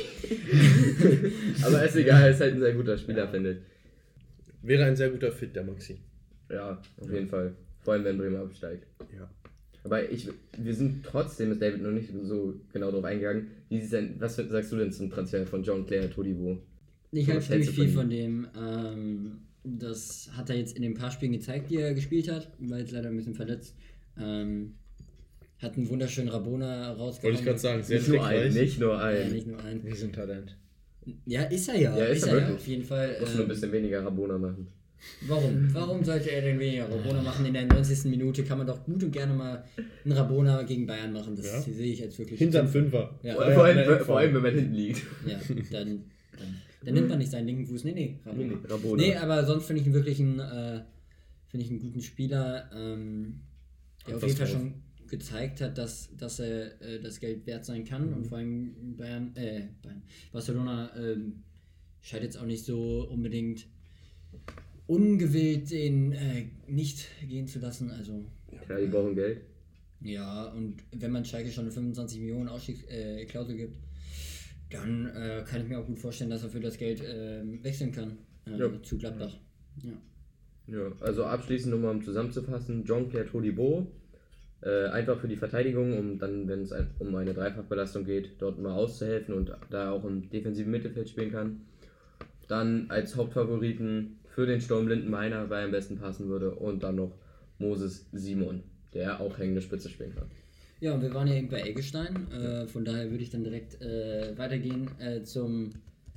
Aber ist egal, ist halt ein sehr guter Spieler, finde ich. Wäre ein sehr guter Fit, der Maxi. Ja, auf jeden Fall. Vor allem, wenn Bremen absteigt. Ja. Aber ich, wir sind trotzdem, ist David noch nicht so genau darauf eingegangen. Wie ist denn, was sagst du denn zum Transfer von John Claire Todibo? Ich So, halte was ziemlich hältst du viel von von dem. Ähm, das hat er jetzt in den paar Spielen gezeigt, die er gespielt hat. War jetzt leider ein bisschen verletzt. Ähm, hat einen wunderschönen Rabona rausgehauen. Wollte ich gerade sagen, sehr Nicht nur ein, trickreich. nicht nur Ja, ein. nicht nur ein. Riesentalent. Ja, ist er ja. Ja, ist er er ja, wirklich. auf jeden Fall. Muss nur ein Ähm, bisschen weniger Rabona machen. warum? Warum sollte er denn weniger Rabona machen? In der neunzigsten Minute kann man doch gut und gerne mal einen Rabona gegen Bayern machen. Das Ja. sehe ich jetzt wirklich. Hinterm Fünfer. Ja. Vor, War ja vor, in der allem, Endphase. vor allem, wenn man hinten liegt. Ja, dann, dann, dann nimmt man nicht seinen linken Fuß. Nee, nee, Rabona. Nee, nee, Rabona. Nee, aber sonst finde ich ihn wirklich einen, äh, finde ich einen guten Spieler, ähm, der Hat auf was jeden Fall drauf. schon gezeigt hat, dass, dass er äh, das Geld wert sein kann und vor allem Bayern, äh, Bayern, Barcelona ähm, scheint jetzt auch nicht so unbedingt ungewillt, den äh, nicht gehen zu lassen. Also Ja, die brauchen Geld. ja, und wenn man Schalke schon eine fünfundzwanzig Millionen Ausstiegsklausel äh, Klausel gibt, dann äh, kann ich mir auch gut vorstellen, dass er für das Geld äh, wechseln kann äh, Ja. zu Gladbach. Ja. Ja, also abschließend nochmal um zusammenzufassen, Jean-Pierre Todibo, äh, einfach für die Verteidigung, um dann, wenn es ein, um eine Dreifachbelastung geht, dort mal auszuhelfen und da auch im defensiven Mittelfeld spielen kann. Dann als Hauptfavoriten für den Sturm Lindenmeiner, weil er am besten passen würde, und dann noch Moses Simon, der auch hängende Spitze spielen kann. Ja, und wir waren ja eben bei Eggestein, äh, von daher würde ich dann direkt äh, weitergehen äh, zum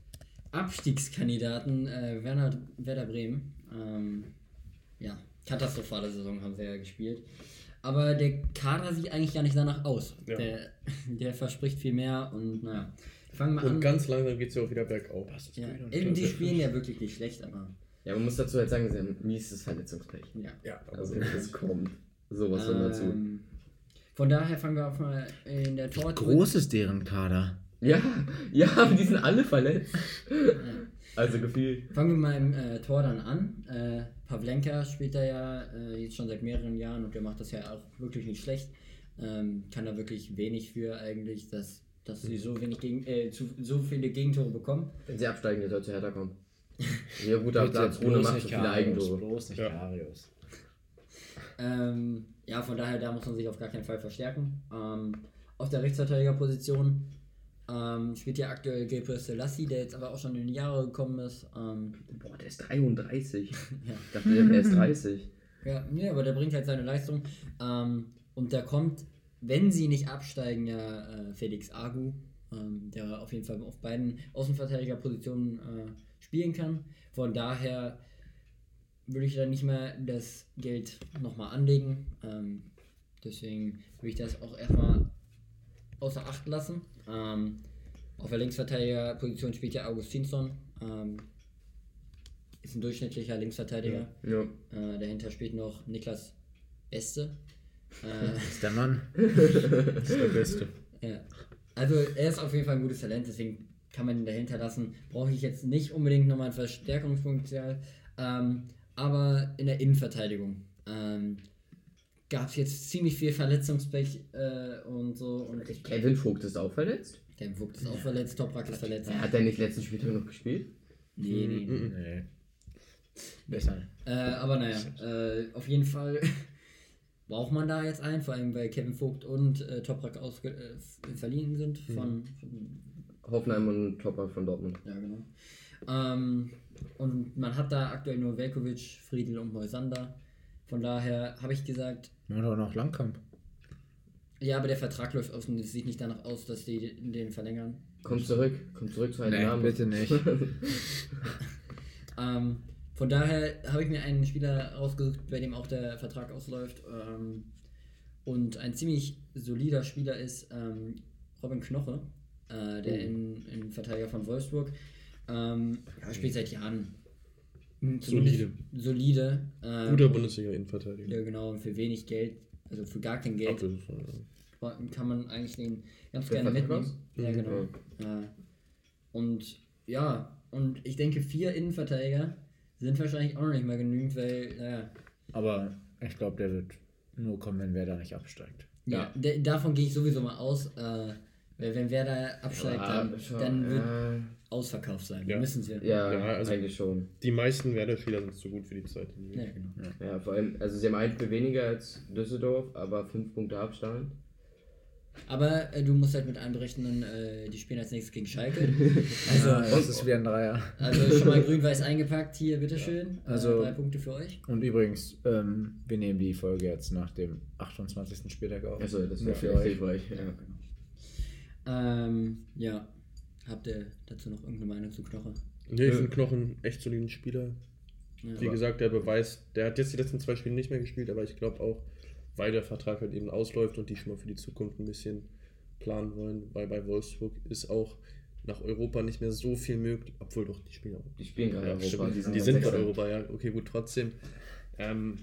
Abstiegskandidaten äh, Werner, Werder Bremen. Ähm, ja, katastrophale Saison haben sie ja gespielt. Aber der Kader sieht eigentlich gar nicht danach aus. Ja. Der, der verspricht viel mehr und naja. Fangen wir Und an. ganz langsam geht es ja auch wieder bergauf. Ja, eben die spielen ja wirklich nicht schlecht, aber Ja, man muss dazu halt sagen, sie haben mieses Verletzungspech. ja. Ja, aber Also das kommt sowas von dazu. Ähm, von daher fangen wir auch mal in der Tor. Groß ist deren Kader. Ja, ja, aber die sind alle verletzt. Also gefühlt. Fangen wir mal im äh, Tor dann an. Äh, Pavlenka spielt da ja äh, jetzt schon seit mehreren Jahren und der macht das ja auch wirklich nicht schlecht. Ähm, kann da wirklich wenig für eigentlich, dass, dass sie so wenig gegen, äh, zu, so viele Gegentore bekommen. Wenn sie absteigen, der soll zu Hertha kommen. Sehr guter Bitte Platz, ohne bloß macht nicht so viele Karius, Eigentore. Bloß nicht Ja. Karius. Ähm, ja, von daher, da muss man sich auf gar keinen Fall verstärken. Ähm, auf der Rechtsverteidigerposition ähm, spielt ja aktuell Gabriel Selassie, der jetzt aber auch schon in die Jahre gekommen ist. Ähm, Boah, der ist dreiunddreißig. ja. Ich dachte, der wäre erst dreißig. Ja, nee, aber der bringt halt seine Leistung. Ähm, und da kommt, wenn sie nicht absteigen, ja äh, Felix Agu, ähm, der auf jeden Fall auf beiden Außenverteidigerpositionen äh, spielen kann. Von daher würde ich da nicht mehr das Geld nochmal anlegen. Ähm, deswegen würde ich das auch erstmal außer Acht lassen. Ähm, auf der Linksverteidigerposition spielt ja Augustinsson. Ähm, ist ein durchschnittlicher Linksverteidiger. Ja. Äh, dahinter spielt noch Niklas Beste. Äh, Ist der Mann. Das ist der Beste. ja. Also er ist auf jeden Fall ein gutes Talent, deswegen kann man ihn dahinter lassen. Brauche ich jetzt nicht unbedingt nochmal ein Verstärkungspotenzial. Ähm, aber in der Innenverteidigung ähm, gab es jetzt ziemlich viel Verletzungspech äh, und so. Und Kevin Vogt ist auch verletzt. der Vogt ist auch verletzt, Toprak ist verletzt. Hat er nicht letzten Spieltag noch gespielt? Nee, nee, nee. Nee. Besser. Äh, aber naja, äh, auf jeden Fall braucht man da jetzt einen, vor allem weil Kevin Vogt und äh, Toprak ausge äh, verliehen sind von, von Hoffenheim und Toprak von Dortmund. ja genau. Ähm, und man hat da aktuell nur Velkovic, Friedl und Moisander. Von daher habe ich gesagt, Wir haben doch noch Langkamp. ja, aber der Vertrag läuft aus und es sieht nicht danach aus, dass die den verlängern. Komm zurück, komm zurück zu einem Nee, Namen. bitte nicht. Ähm, von daher habe ich mir einen Spieler rausgesucht, bei dem auch der Vertrag ausläuft ähm, und ein ziemlich solider Spieler ist ähm, Robin Knoche, äh, der Oh. in, in Verteidiger von Wolfsburg. Ähm, ja, spielt seit Jahren. Hm, Solide. zumindest Solide. Ähm, Guter Bundesliga-Innenverteidiger. Ja, genau, und für wenig Geld, also für gar kein Geld, Auf jeden Fall, ja. kann man eigentlich den ganz Für gerne Vertrag mitnehmen. aus? Ja, Mhm. genau. Ja. Und ja, und ich denke, vier Innenverteidiger sind wahrscheinlich auch noch nicht mal genügend, weil, naja. Aber ich glaube, der wird nur kommen, wenn Werder nicht absteigt. Ja, ja de- davon gehe ich sowieso mal aus, äh, weil wenn Werder absteigt, Ja, dann, schon, dann wird ja. ausverkauft sein. Ja. Müssen wir. Ja, Ja, also- eigentlich schon. Die meisten Werder-Spieler sind zu gut für die zweite Liga. Ja, genau. Ja, vor allem, also sie haben ein Spiel weniger als Düsseldorf, aber fünf Punkte Abstand. Aber äh, du musst halt mit einberechnen, äh, die spielen als nächstes gegen Schalke. Also, Ja, das ist wieder ein Dreier. also schon mal grün-weiß eingepackt, hier, bitteschön. Also- äh, drei Punkte für euch. Und übrigens, ähm, wir nehmen die Folge jetzt nach dem achtundzwanzigsten Spieltag auf. Achso, das Nur wäre für vielleicht euch. hilfreich. Ja, Ja. genau. Ähm, ja. Habt ihr dazu noch irgendeine Meinung zu Knoche? Nee, ich finde Knochen echt soliden Spieler. Ja. Wie gesagt, der Beweis, der hat jetzt die letzten zwei Spiele nicht mehr gespielt, aber ich glaube auch, weil der Vertrag halt eben ausläuft und die schon mal für die Zukunft ein bisschen planen wollen, weil bei Wolfsburg ist auch nach Europa nicht mehr so viel möglich, obwohl doch, die spielen auch. Die spielen gerade Ja, Europa. stimmt, die sind, die ja sind Sechster. gerade Europa, ja, okay, gut, trotzdem. Ähm,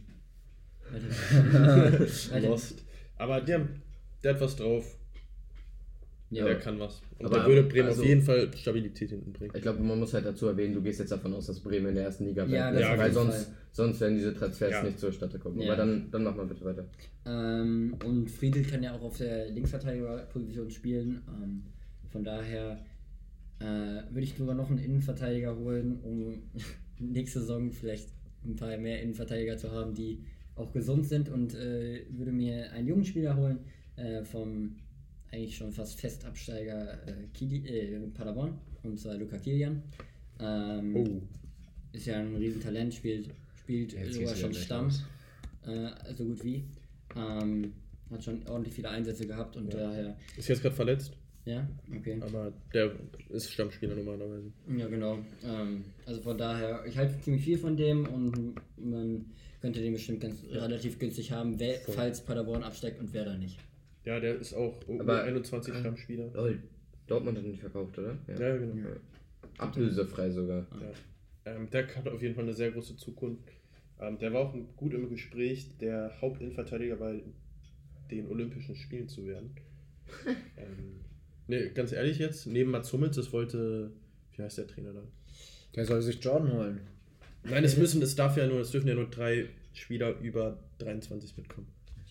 Weiter. Weiter. lost. Aber der, der hat was drauf, Ja. der kann was. Und Aber der würde Bremen also- auf jeden Fall Stabilität hinten bringen. Ich glaube, man muss halt dazu erwähnen, du gehst jetzt davon aus, dass Bremen in der ersten Liga Ja, bleibt. das Ja, weil auf jeden sonst, Fall. sonst werden diese Transfers Ja. nicht zustande kommen. Ja. Aber dann, dann machen wir bitte weiter. Ähm, und Friedel kann ja auch auf der Linksverteidigerposition spielen. Ähm, von daher äh, würde ich sogar noch einen Innenverteidiger holen, um nächste Saison vielleicht ein paar mehr Innenverteidiger zu haben, die auch gesund sind, und äh, würde mir einen jungen Spieler holen äh, vom eigentlich schon fast Festabsteiger äh, Kili, äh, Paderborn, und zwar Luca Kilian. Ähm, Oh. Ist ja ein Riesentalent, spielt, spielt Jetzt sogar geht's schon wieder Stamm. los. Äh, so gut wie. Ähm, hat schon ordentlich viele Einsätze gehabt und Ja. daher, Ist jetzt gerade verletzt, ja, okay. aber der ist Stammspieler normalerweise. Ja, genau. Ähm, also von daher, ich halte ziemlich viel von dem und man könnte den bestimmt ganz relativ günstig haben, wer- Voll. falls Paderborn absteigt und wer da nicht. Ja, der ist auch Aber- einundzwanzig Stammspieler. Lol, Dortmund hat ihn nicht verkauft, oder? Ja, genau. Ja. Ablösefrei sogar. Ja. Ähm, der hat auf jeden Fall eine sehr große Zukunft. Ähm, der war auch gut im Gespräch, der Hauptinnenverteidiger bei den Olympischen Spielen zu werden. ähm, ne, ganz ehrlich jetzt, neben Mats Hummels, das wollte, wie heißt der Trainer da? Der soll sich Jordan holen. Nein, es müssen, es darf ja nur, es dürfen ja nur drei Spieler über dreiundzwanzig mitkommen.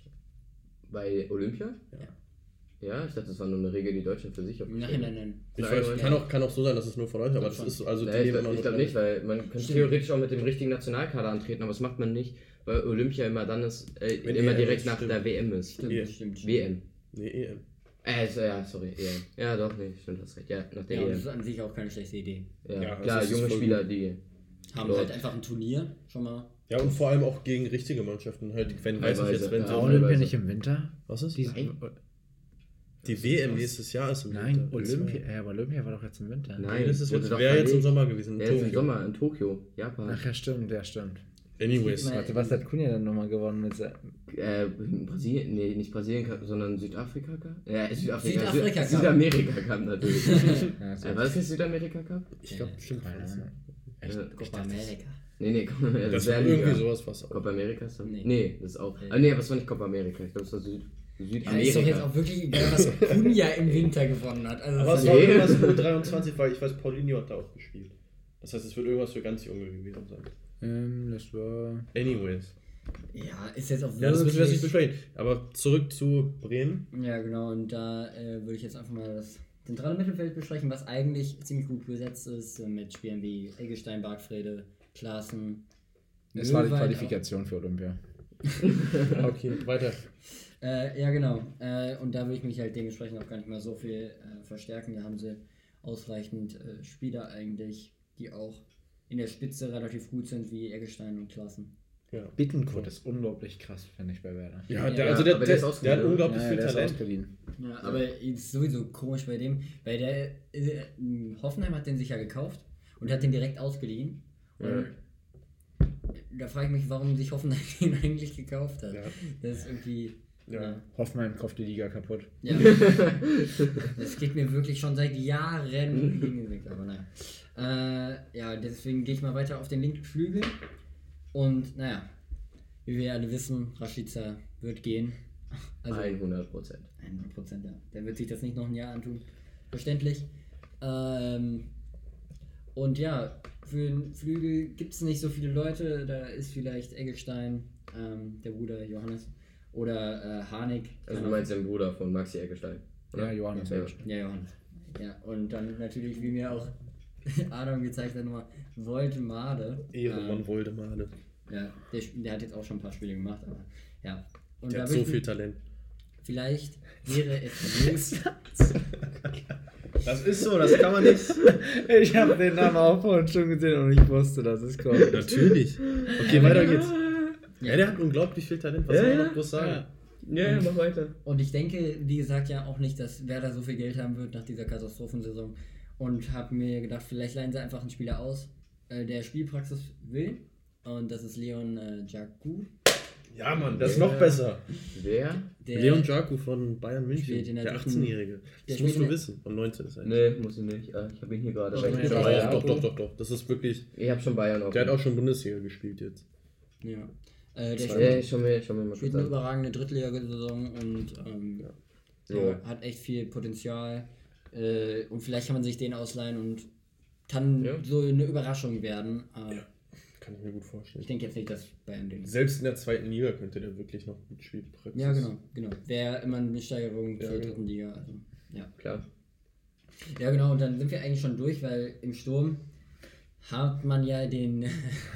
Bei Olympia? Ja. Ja, ich dachte, das war nur eine Regel, die Deutschland für sich Nein, nein, nein. Ich Nein, weiß, nein. kann auch, kann auch so sein, dass es nur von euch, aber Das das ist schon. so, also Nee, die ich nehmen glaube immer nur glaub drei. nicht, weil man kann Stimmt. theoretisch auch mit dem richtigen Nationalkader antreten, aber das macht man nicht, weil Olympia immer dann ist, äh, Wenn immer E M direkt ist, nach stimmt. der W M ist. Stimmt, Ja. stimmt, stimmt. W M. Nee, E M. Äh, so, ja, sorry, E M. Ja, doch, nee, stimmt, hast recht. Ja, nach der Ja, E das ist M. an sich auch keine schlechte Idee. Ja, Ja, also klar, es ist junge voll Spieler, gut. die. Haben Dort. halt einfach ein Turnier schon mal. Ja, und vor allem auch gegen richtige Mannschaften. Halt, wenn, weiß ich Teilweise, jetzt, wenn ja. so. War teilweise. Olympia nicht im Winter? Was ist? Die, Nein. Die W M nächstes Jahr ist im Nein, Winter. Olympia. Ja, aber Olympia war doch jetzt im Winter. Nein, das ist wurde jetzt, doch wäre jetzt im verlegt. Sommer gewesen. in Ja, jetzt im Tokio. Sommer in Tokio, Japan. Ach ja, stimmt, ja, stimmt. Anyways. Nein. Warte, was hat Kunja dann nochmal gewonnen mit se- Äh, Brasilien, nee, nicht Brasilien, Cup, sondern Südafrika Cup? Ja, Südafrika, Südafrika Süd Cup. Südamerika Cup natürlich. Ja, so. äh, war das nicht Südamerika Cup? Ich glaube, bestimmt. Keine Ahnung. Echt? Copa America. Nee, nee, Copa America. Das wär war Liga. irgendwie sowas, was auch. Copa America ist das? Nee. Nee. das ist auch. Nee. Ah, nee, aber es war nicht Copa America, ich glaube, es war Süd Ja, Südamerika. ist doch jetzt auch wirklich egal, was Kunja im Winter gewonnen hat. Also Aber das es ist war Nee. irgendwas U dreiundzwanzig, weil ich weiß, Paulinho hat da auch gespielt. Das heißt, es wird irgendwas für ganz Junge gewesen sein. Ähm, das war. Anyways. ja, ist jetzt auch wirklich. Ja, das müssen wir jetzt nicht besprechen. Aber zurück zu Bremen. Ja, genau, und da äh, würde ich jetzt einfach mal das zentrale Mittelfeld besprechen, was eigentlich ziemlich gut besetzt ist, äh, mit Spielern wie Eggestein, Bargfrede, Klaassen. Es war die Möwald Qualifikation für Olympia. Okay, weiter. auch. Äh, ja, genau. Äh, und da würde ich mich halt dementsprechend auch gar nicht mehr so viel äh, verstärken. Da haben sie ausreichend äh, Spieler eigentlich, die auch in der Spitze relativ gut sind, wie Eggestein und Klaassen. Ja. Bittenkurt ist unglaublich krass, finde ich, bei Werder. Ja, Ja, der, also der, aber der, der ist der hat ausgeliehen, unglaublich Ja, viel der ist Talent. ausgeliehen. Ja, aber ist sowieso komisch bei dem, weil der äh, Hoffenheim hat den sich ja gekauft und hat den direkt ausgeliehen. Und Ja. da frage ich mich, warum sich Hoffenheim den eigentlich gekauft hat. Ja. Das ist irgendwie. Ja. Hoffenheim kauft die Liga kaputt. Ja. Das geht mir wirklich schon seit Jahren gegen den Weg, aber nein. Äh, ja, deswegen gehe ich mal weiter auf den linken Flügel. Und naja, wie wir alle wissen, Rashica wird gehen. Also hundert Prozent. hundert Prozent, ja. Der wird sich das nicht noch ein Jahr antun. Verständlich. Ähm, Und ja, für den Flügel gibt es nicht so viele Leute. Da ist vielleicht Eggestein, ähm, der Bruder Johannes, oder äh, Harnik. Also du meinst den Bruder von Maxi Eggestein? Ja, Johannes. Ja. Ja, Johannes. Ja, und dann natürlich, wie mir auch Adam gezeigt hat, nochmal Voldemade. Ehrenmann Ähm, Voldemade. ja, der, der hat jetzt auch schon ein paar Spiele gemacht, aber ja. Und Der da hat würd so ich- viel Talent. Vielleicht wäre es möglich. Das ist so, das kann man nicht. Ich habe den Namen auch vorhin schon gesehen und ich wusste, dass es kommt. Natürlich. Okay, Aber weiter ja. geht's. Ja, der hat unglaublich viel Talent. Was Ja, soll man ja. noch groß sagen? Ja, ja, mach weiter. Und ich denke, wie gesagt, ja auch nicht, dass Werder so viel Geld haben wird nach dieser Katastrophensaison. Und habe mir gedacht, vielleicht leihen sie einfach einen Spieler aus, äh, der Spielpraxis will. Und das ist Leon äh, Jaku. Ja, Mann, das ist Ja. noch besser. Wer? Der Leon Jaku von Bayern München, spielt in der der dritten- achtzehnjährige. der Das musst spielt du in- wissen. Und neunzehn ist er. Nee, muss ich nicht. Äh, Ich habe ihn hier gerade. Doch, aber ich ich bin bin bei Bayern. Doch, doch, doch, doch. Das ist wirklich. Ich habe schon Bayern auch. Der hat auch schon Bundesliga gespielt jetzt. Ja. Äh, der Zwei- Ja, spielt, ich schau mir, schau mir mal spielt kurz eine an. überragende Drittligasaison und ähm, Ja. der Ja. hat echt viel Potenzial. Äh, und vielleicht kann man sich den ausleihen und kann Ja. so eine Überraschung werden. Aber Ja. Kann ich mir gut vorstellen. ich denke jetzt nicht, dass Bayern den. Selbst in der zweiten Liga könnte der wirklich noch gut spielen. Praxis. Ja, genau, genau. Wäre immer eine Steigerung Ja, zur genau. dritten Liga. Also, ja. Klar. ja, genau. Und dann sind wir eigentlich schon durch, weil im Sturm hat man ja den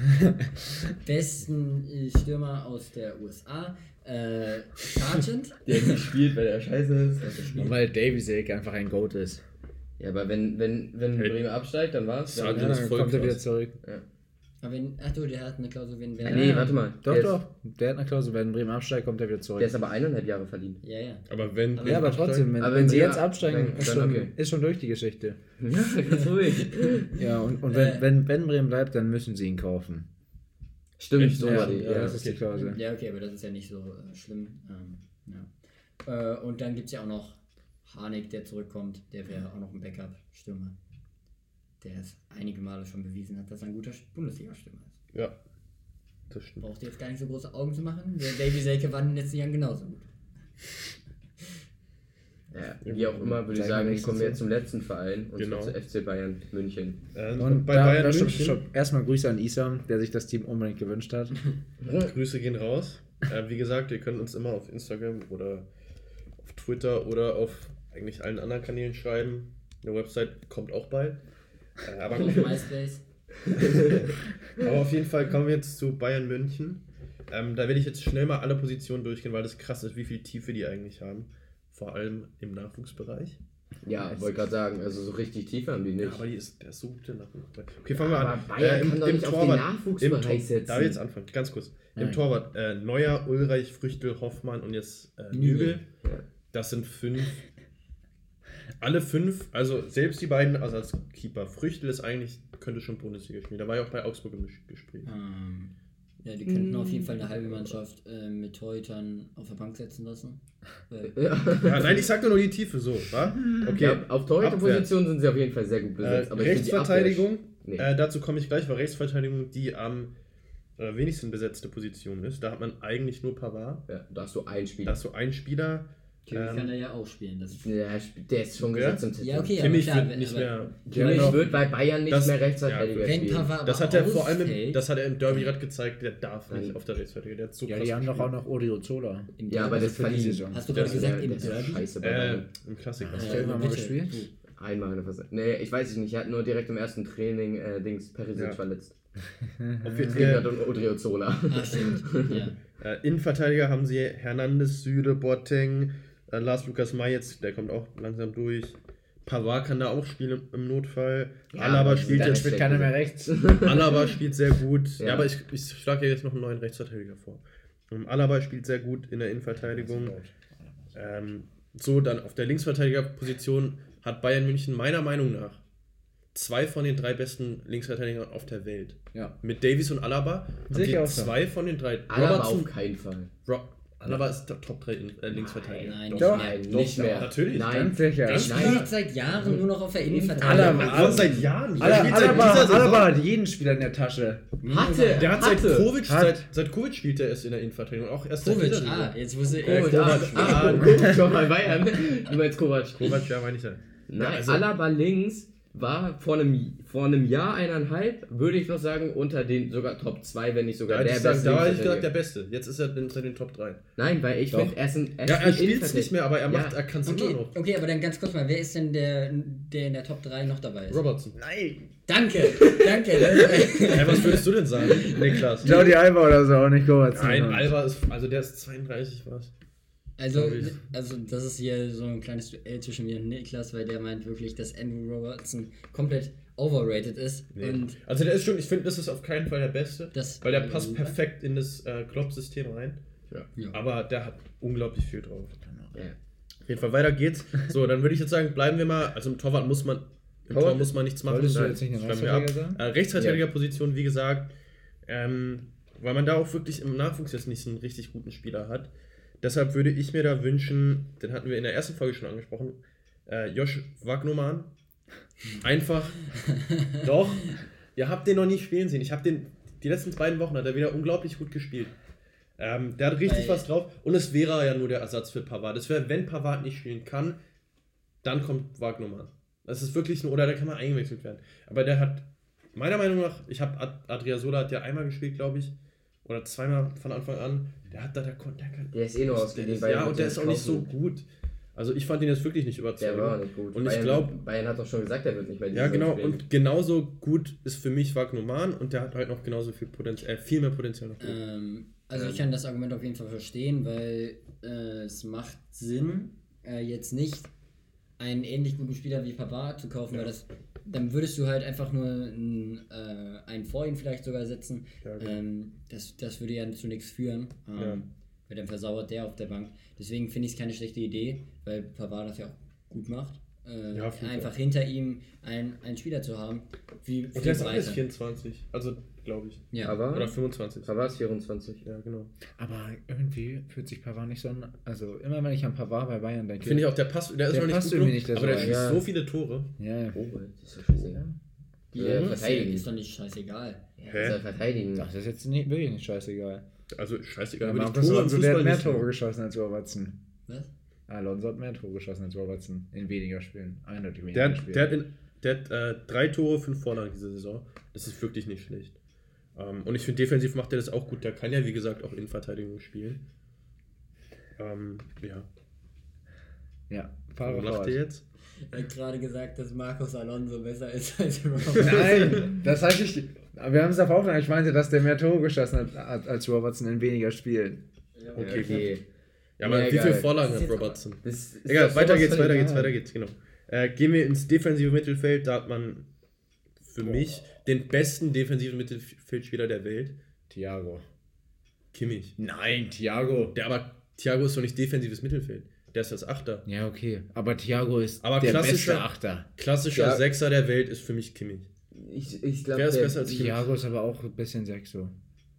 besten äh, Stürmer aus der U S A, äh, Sargent. Der nicht spielt, weil er scheiße ist. Also spielt. Und weil Davy Selke einfach ein Goat ist. Ja, aber wenn, wenn, wenn Hey. Bremen absteigt, dann war's. Sag- Dann, Ja, ist dann voll kommt er krass. wieder zurück. Aber wenn, ach du, der hat eine Klausel, wenn ja, wer. nee, warte mal. Doch, der doch. Der hat eine Klausel, wenn Bremen absteigt, kommt er wieder Ist, zurück. der ist aber eineinhalb Jahre verliehen. Ja, ja. Aber wenn. Aber- Ja, aber trotzdem, wenn, Aber wenn wenn sie sie jetzt ja- absteigen, dann- ist, dann schon, okay. ist schon durch die Geschichte. Ja, ganz ruhig. Ja, und, und wenn, Äh. wenn, wenn Bremen bleibt, dann müssen sie ihn kaufen. Stimmt, Echt? so ja, war die. ja, Ja, das ist die okay. Klausel. Ja, okay, aber das ist ja nicht so äh, schlimm. Ähm, ja. Äh, und dann gibt es ja auch noch Harnik, der zurückkommt. Der wäre auch noch ein Backup-Stürmer. Der es einige Male schon bewiesen hat, dass er ein guter Bundesliga-Stürmer ist. Ja. Das stimmt. Braucht ihr jetzt gar nicht so große Augen zu machen. Der Davy Selke war in den letzten Jahren genauso gut. Ja, wie auch immer, würde ich Gleich sagen, nächstes kommen wir Jahr. jetzt zum letzten Verein. Und Genau. zwar zu F C Bayern München. Ähm, Und bei da, Bayern da stopp, München. stopp. Erstmal Grüße an Isam, der sich das Team unbedingt gewünscht hat. Grüße gehen raus. Äh, wie gesagt, ihr könnt uns immer auf Instagram oder auf Twitter oder auf eigentlich allen anderen Kanälen schreiben. Eine Website kommt auch bald. Äh, aber, Auf MySpace. aber auf jeden Fall kommen wir jetzt zu Bayern München. Ähm, da werde ich jetzt schnell mal alle Positionen durchgehen, weil das krass ist, wie viel Tiefe die eigentlich haben. Vor allem im Nachwuchsbereich. Ja, ich wollte gerade sagen, also so richtig tief haben die nicht. Ja, aber die ist, der ist so gut der Nachwuchsbereich. Okay, fangen wir Aber an. Bayern kann doch nicht auf den Nachwuchsbereich im Tor- setzen. Darf ich jetzt anfangen? Ganz kurz. Im Nein. Torwart äh, Neuer, Ulreich, Früchtel, Hoffmann und jetzt äh, Nübel. Nübel. Ja. Das sind fünf. Alle fünf, also selbst die beiden, also als Keeper. Früchtel ist eigentlich, könnte schon Bundesliga spielen. Da war ja auch bei Augsburg im Gespräch. Ähm, ja, die könnten auf jeden Fall eine halbe Mannschaft äh, mit Torhütern auf der Bank setzen lassen. Weil, Ja. Ja, nein, ich sag doch nur die Tiefe so, wa? Okay. Ja, auf Torhüterposition sind sie auf jeden Fall sehr gut Äh, besetzt. aber ich finde die Rechtsverteidigung, Abwehr- Nee. äh, dazu komme ich gleich, weil Rechtsverteidigung die am äh, wenigsten besetzte Position ist. Da hat man eigentlich nur Pavard. Ja, da hast du einen Da Spieler. hast du einen Spieler. Kimmich Ähm, kann er ja auch spielen. Das Der, der ist schon Ja. gesetzt im Titel. ja, okay, Kimmich aber klar, wird wenn- nicht aber mehr. Kimmich Ja, wird bei Bayern nicht Das- mehr Rechtsverteidiger Wenn spielen. Pavard Das aber hat er vor allem, im, ausfällt, das hat er im Derby gerade gezeigt, der darf nicht Nein. auf der Rechtsverteidiger. Der hat so Ja, krass die haben doch gespielt. auch noch Odriozola. im Ja, aber Derby- das für die verliehen. Saison. Hast du Der gerade ist- gesagt, der im ist Derby? scheiße bei Äh, Bayern. im Klassiker. Hast du irgendwann mal bitte. gespielt? Einmal eine Vers Nee, ich weiß es nicht. Er hat nur direkt im ersten Training äh, Dings Perisic Ja. verletzt. Auf jeden Gegner Fall, und Odriozola. Ah, stimmt. Ja. äh, Innenverteidiger haben sie Hernandez, Süle, Boateng, äh, Lars Lukas Mayetz, der kommt auch langsam durch. Pavard kann da auch spielen im Notfall. Ja, Alaba aber spielt Dann das jetzt. spielt keiner mehr rechts. Alaba spielt sehr gut. Ja, Ja. aber ich, ich schlage ja jetzt noch einen neuen Rechtsverteidiger vor. Ähm, Alaba spielt sehr gut in der Innenverteidigung. Ähm, so, dann auf der Linksverteidigerposition hat Bayern München meiner Meinung nach zwei von den drei besten Linksverteidigern auf der Welt. Ja. Mit Davies und Alaba haben Sehe ich die auch so. zwei von den drei. Aber Robertson- auf keinen Fall. Ro Alaba ist der Top drei äh, Linksverteidiger. Nein, Doch. Nein, nicht nicht mehr. Natürlich. Nein. Ganz sicher. Ganz Er Nein. spielt seit Jahren nur noch auf der Innenverteidigung. Alaba. Aber seit Jahren. Ala- Der spielt seit Alaba, dieser Saison. Alaba hat jeden Spieler in der Tasche. Hatte. Der hat seit Hatte. Kovic, Hat. seit, seit Kovic spielt er erst in der Innenverteidigung. Auch erst seit Kovic, dieser Saison. ah, jetzt wusste Kovac, er. ah, ah, Kovac schon bei Bayern. Du meinst Kovac. Kovac, ja, meine ich ja. Nein, Ja, also- Alaba links. war vor einem, vor einem Jahr, eineinhalb, würde ich noch sagen, unter den sogar Top zwei, wenn nicht sogar Ja, der ich sag, beste. da habe ich gesagt, Innenverteidiger. der Beste. Jetzt ist er unter den Top drei. Nein, weil ich Doch. finde, er ist ein. Er Ja, ist er ein spielt es Innenverteidiger. nicht mehr, aber er, macht, Ja. er kann es Okay, immer noch. okay, aber dann ganz kurz mal, wer ist denn der, der in der Top drei noch dabei ist? Robertson. Nein! Danke, danke. Das, Hey, was würdest du denn sagen, Niklas? Jordi Alba oder so, auch nicht Kovac. Nein, Alba ist, also der ist zweiunddreißig, was? also, Glaub ich. also, das ist hier so ein kleines Duell zwischen mir und Niklas, weil der meint wirklich, dass Andrew Robertson komplett overrated ist. Nee. Und Also der ist schon, ich finde, das ist auf keinen Fall der Beste, das weil der passt perfekt in das äh, Klopp-System rein. Ja. Aber der hat unglaublich viel drauf. Ja. Auf jeden Fall, weiter geht's. So, dann würde ich jetzt sagen, bleiben wir mal, also im Torwart muss man, im Torwart- Tor muss man nichts machen. Wolltest du Nein, jetzt nicht einen schreiben wir ab. Rechtsverteidiger sagen? Äh, Rechtsverteidigerposition, wie gesagt, ähm, weil man da auch wirklich im Nachwuchs jetzt nicht so einen richtig guten Spieler hat. Deshalb würde ich mir da wünschen, den hatten wir in der ersten Folge schon angesprochen, äh, Josh Wagnumann. Einfach, doch, ihr habt den noch nie spielen sehen. Ich habe den, die letzten beiden Wochen hat er wieder unglaublich gut gespielt. Ähm, der hat richtig Weil- was drauf und es wäre ja nur der Ersatz für Pavard. Das wäre, wenn Pavard nicht spielen kann, dann kommt Wagnumann. Das ist wirklich nur, oder der kann mal eingewechselt werden. Aber der hat, meiner Meinung nach, ich habe Ad- Adriasola hat ja einmal gespielt, glaube ich, oder zweimal von Anfang an. Der hat da, der konnte, der kann. Der ist eh nur ausgeliehen. Ja, und der ist auch nicht so gut. Also ich fand ihn jetzt wirklich nicht Der überzeugend. war auch nicht gut. Und ich Bayern, glaube, Bayern hat doch schon gesagt, er wird nicht mehr diese ja, genau. Saison spielen. Und genauso gut ist für mich Wagnumann und der hat halt noch genauso viel Potenzial, äh, viel mehr Potenzial noch. Ähm, also Ähm. ich kann das Argument auf jeden Fall verstehen, weil äh, es macht Sinn, äh, jetzt nicht einen ähnlich guten Spieler wie Pavard zu kaufen, Ja. weil das dann würdest du halt einfach nur einen, äh, einen vor ihm vielleicht sogar setzen. Ja, genau. ähm, das, das würde ja zu nichts führen, ähm, Ja. weil dann versauert der auf der Bank. Deswegen finde ich es keine schlechte Idee, weil Pavard das ja auch gut macht. Äh, Ja, auf jeden einfach Fall. hinter ihm einen, einen Spieler zu haben. Wie Und der ist auch erst vierundzwanzig, also glaube ich. Ja. Aber Oder fünfundzwanzig. Pavard ist vierundzwanzig. Ja, genau. Aber irgendwie fühlt sich Pavard nicht so an. Also immer wenn ich an Pavard bei Bayern denke. Finde ich auch, der passt, der ist Der noch nicht passt gut irgendwie genug, nicht, der aber der so, schießt ja. so viele Tore. Ja, ja. Oh, das ist doch scheißegal. Die Ja, Jungs verteidigen. ist doch nicht scheißegal. Ja, Hä? soll er verteidigen. Ach, das ist jetzt nicht, wirklich nicht scheißegal. Also scheißegal, Ja, aber die Marcus Tore im Alonso, der hat Fußball mehr nicht Tore so. geschossen als Robertson. Was? Alonso hat mehr Tore geschossen als Robertson. In weniger Spielen. Eindeutig Der weniger hat, Spielen. der hat, in, der hat äh, drei Tore, fünf Vorlagen diese Saison. Das ist wirklich nicht schlecht. Ähm, und ich finde, defensiv macht er das auch gut. Der kann ja, wie gesagt, auch Innenverteidigung spielen. Ähm, ja. ja, Warum Fahrer lacht fort. ihr jetzt? Er hat gerade gesagt, dass Marcos Alonso besser ist als Robertson. Nein, das heißt ich. Aber wir haben es auf Aufnahme. Ich meinte, dass der mehr Tore geschossen hat als Robertson in weniger Spielen. Okay, okay. gut. Ja, aber Ja, wie viele geil. Vorlagen Das hat ist jetzt Robertson? Das ist Egal, doch weiter sowas geht's, von weiter geht's, egal. weiter geht's, genau. Äh, gehen wir ins defensive Mittelfeld, da hat man für mich den besten defensiven Mittelfeldspieler der Welt, Thiago. Kimmich. Nein, Thiago. Der aber, Thiago ist doch nicht defensives Mittelfeld, der ist das Achter. Ja, okay. Aber Thiago ist Aber der klassischer- beste Achter. Klassischer Ja. Sechser der Welt ist für mich Kimmich. Ich, ich glaube, Wer ist besser als Kimmich? Thiago ist aber auch ein bisschen Sexo.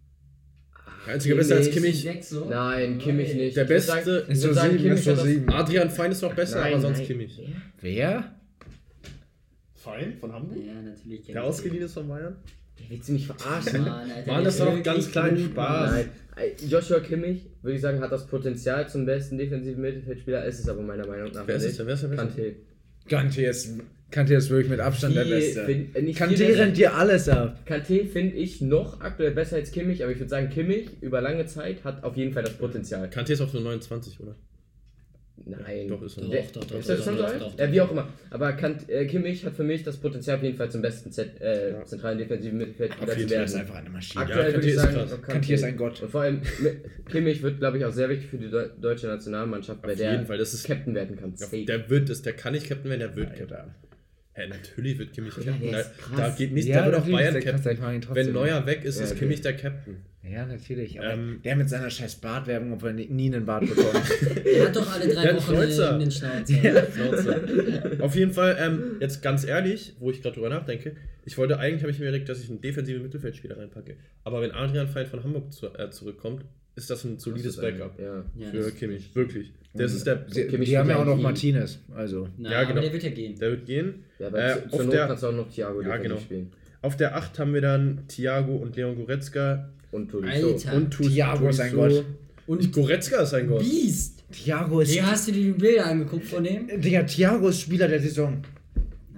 Der einzige besser als Kimmich. So? Nein, Kimmich nicht. Der Ich würd sagen- Beste ich ist würd so sagen, sieben, Kimmich ist so hat das- sieben. Adrian Fein ist noch besser, Nein, aber sonst nein. Kimmich. Wer? Fein von Hamburg? Ja, natürlich. Der ausgeliehen ist von Bayern? Willst du mich verarschen? Mann, Alter, Mann, das der war doch ist ganz wirklich klein gut, Spaß. Mann. Nein, Joshua Kimmich, würde ich sagen, hat das Potenzial zum besten defensiven Mittelfeldspieler, ist es aber meiner Meinung nach Wer ist nicht. es denn? Wer ist der Beste? Kanté. Kanté ist, Kanté ist wirklich mit Abstand der Viel- Beste. find- äh, nicht viel Kanté besser. rennt dir alles ab. Kanté finde ich noch aktuell besser als Kimmich, aber ich würde sagen, Kimmich über lange Zeit hat auf jeden Fall das Potenzial. Kanté ist auch nur neunundzwanzig, oder? Nein. Doch, ist er. Doch, Der, doch, doch, ist das doch, schon so doch, alt? doch, Ja, doch, wie doch. auch immer. Aber Kant, äh, Kimmich hat für mich das Potenzial auf jeden Fall zum besten Z, äh, Ja. zentralen defensiven Mittelfeldspieler Auf zu jeden Fall ist werden. einfach eine Maschine. Aktuell Ja, würde Kanté ich ist sagen, krass. Kanté. Kanté ist ein Gott. Und vor allem mit- Kimmich wird, glaube ich, auch sehr wichtig für die Deu- deutsche Nationalmannschaft, weil Auf der jeden Fall, das ist- Captain werden kann. Ja, Safe. der wird es, der kann nicht Captain werden, der wird Captain. Alter. Hä, natürlich wird Kimmich Ja, Captain. der Da, ist krass. da geht nicht, Ja, der wird auch natürlich Bayern ist der krass, Captain. ich mag ihn trotzdem. Wenn Neuer weg ist, Ja, ist okay. Kimmich der Captain. Ja, natürlich. Aber Ähm, der mit seiner scheiß Bartwerbung, obwohl er nie einen Bart bekommt. Er hat doch alle drei Der Wochen Schnäuzer. in den Schnauzer. Schnauze. Auf jeden Fall, ähm, jetzt ganz ehrlich, wo ich gerade drüber nachdenke, ich wollte eigentlich, habe ich mir überlegt, dass ich einen defensiven Mittelfeldspieler reinpacke. Aber wenn Adrian Fein von Hamburg zu, äh, zurückkommt, ist das ein solides Das ist ein- Backup Ja. Ja, für das- Kimmich. Wirklich. Das ist der, Sie, Kimmich die haben ja spielt auch noch ja Martinez. Also. Na, Ja, genau. aber der wird ja gehen. der wird gehen. Ja, aber Äh, zu- auf zur Not der- kannst du auch noch Thiago Ja, defensiv genau. spielen. Auf der acht haben wir dann Thiago und Leon Goretzka. Und Tolisso. Alter. Und Tus- Thiago ist ein Tolisso. Gott. Und Goretzka ist ein Gott. Biest! Thiago ist. Digga, hast du dir die Bilder angeguckt von dem? Digga, Thiago ist Spieler der Saison.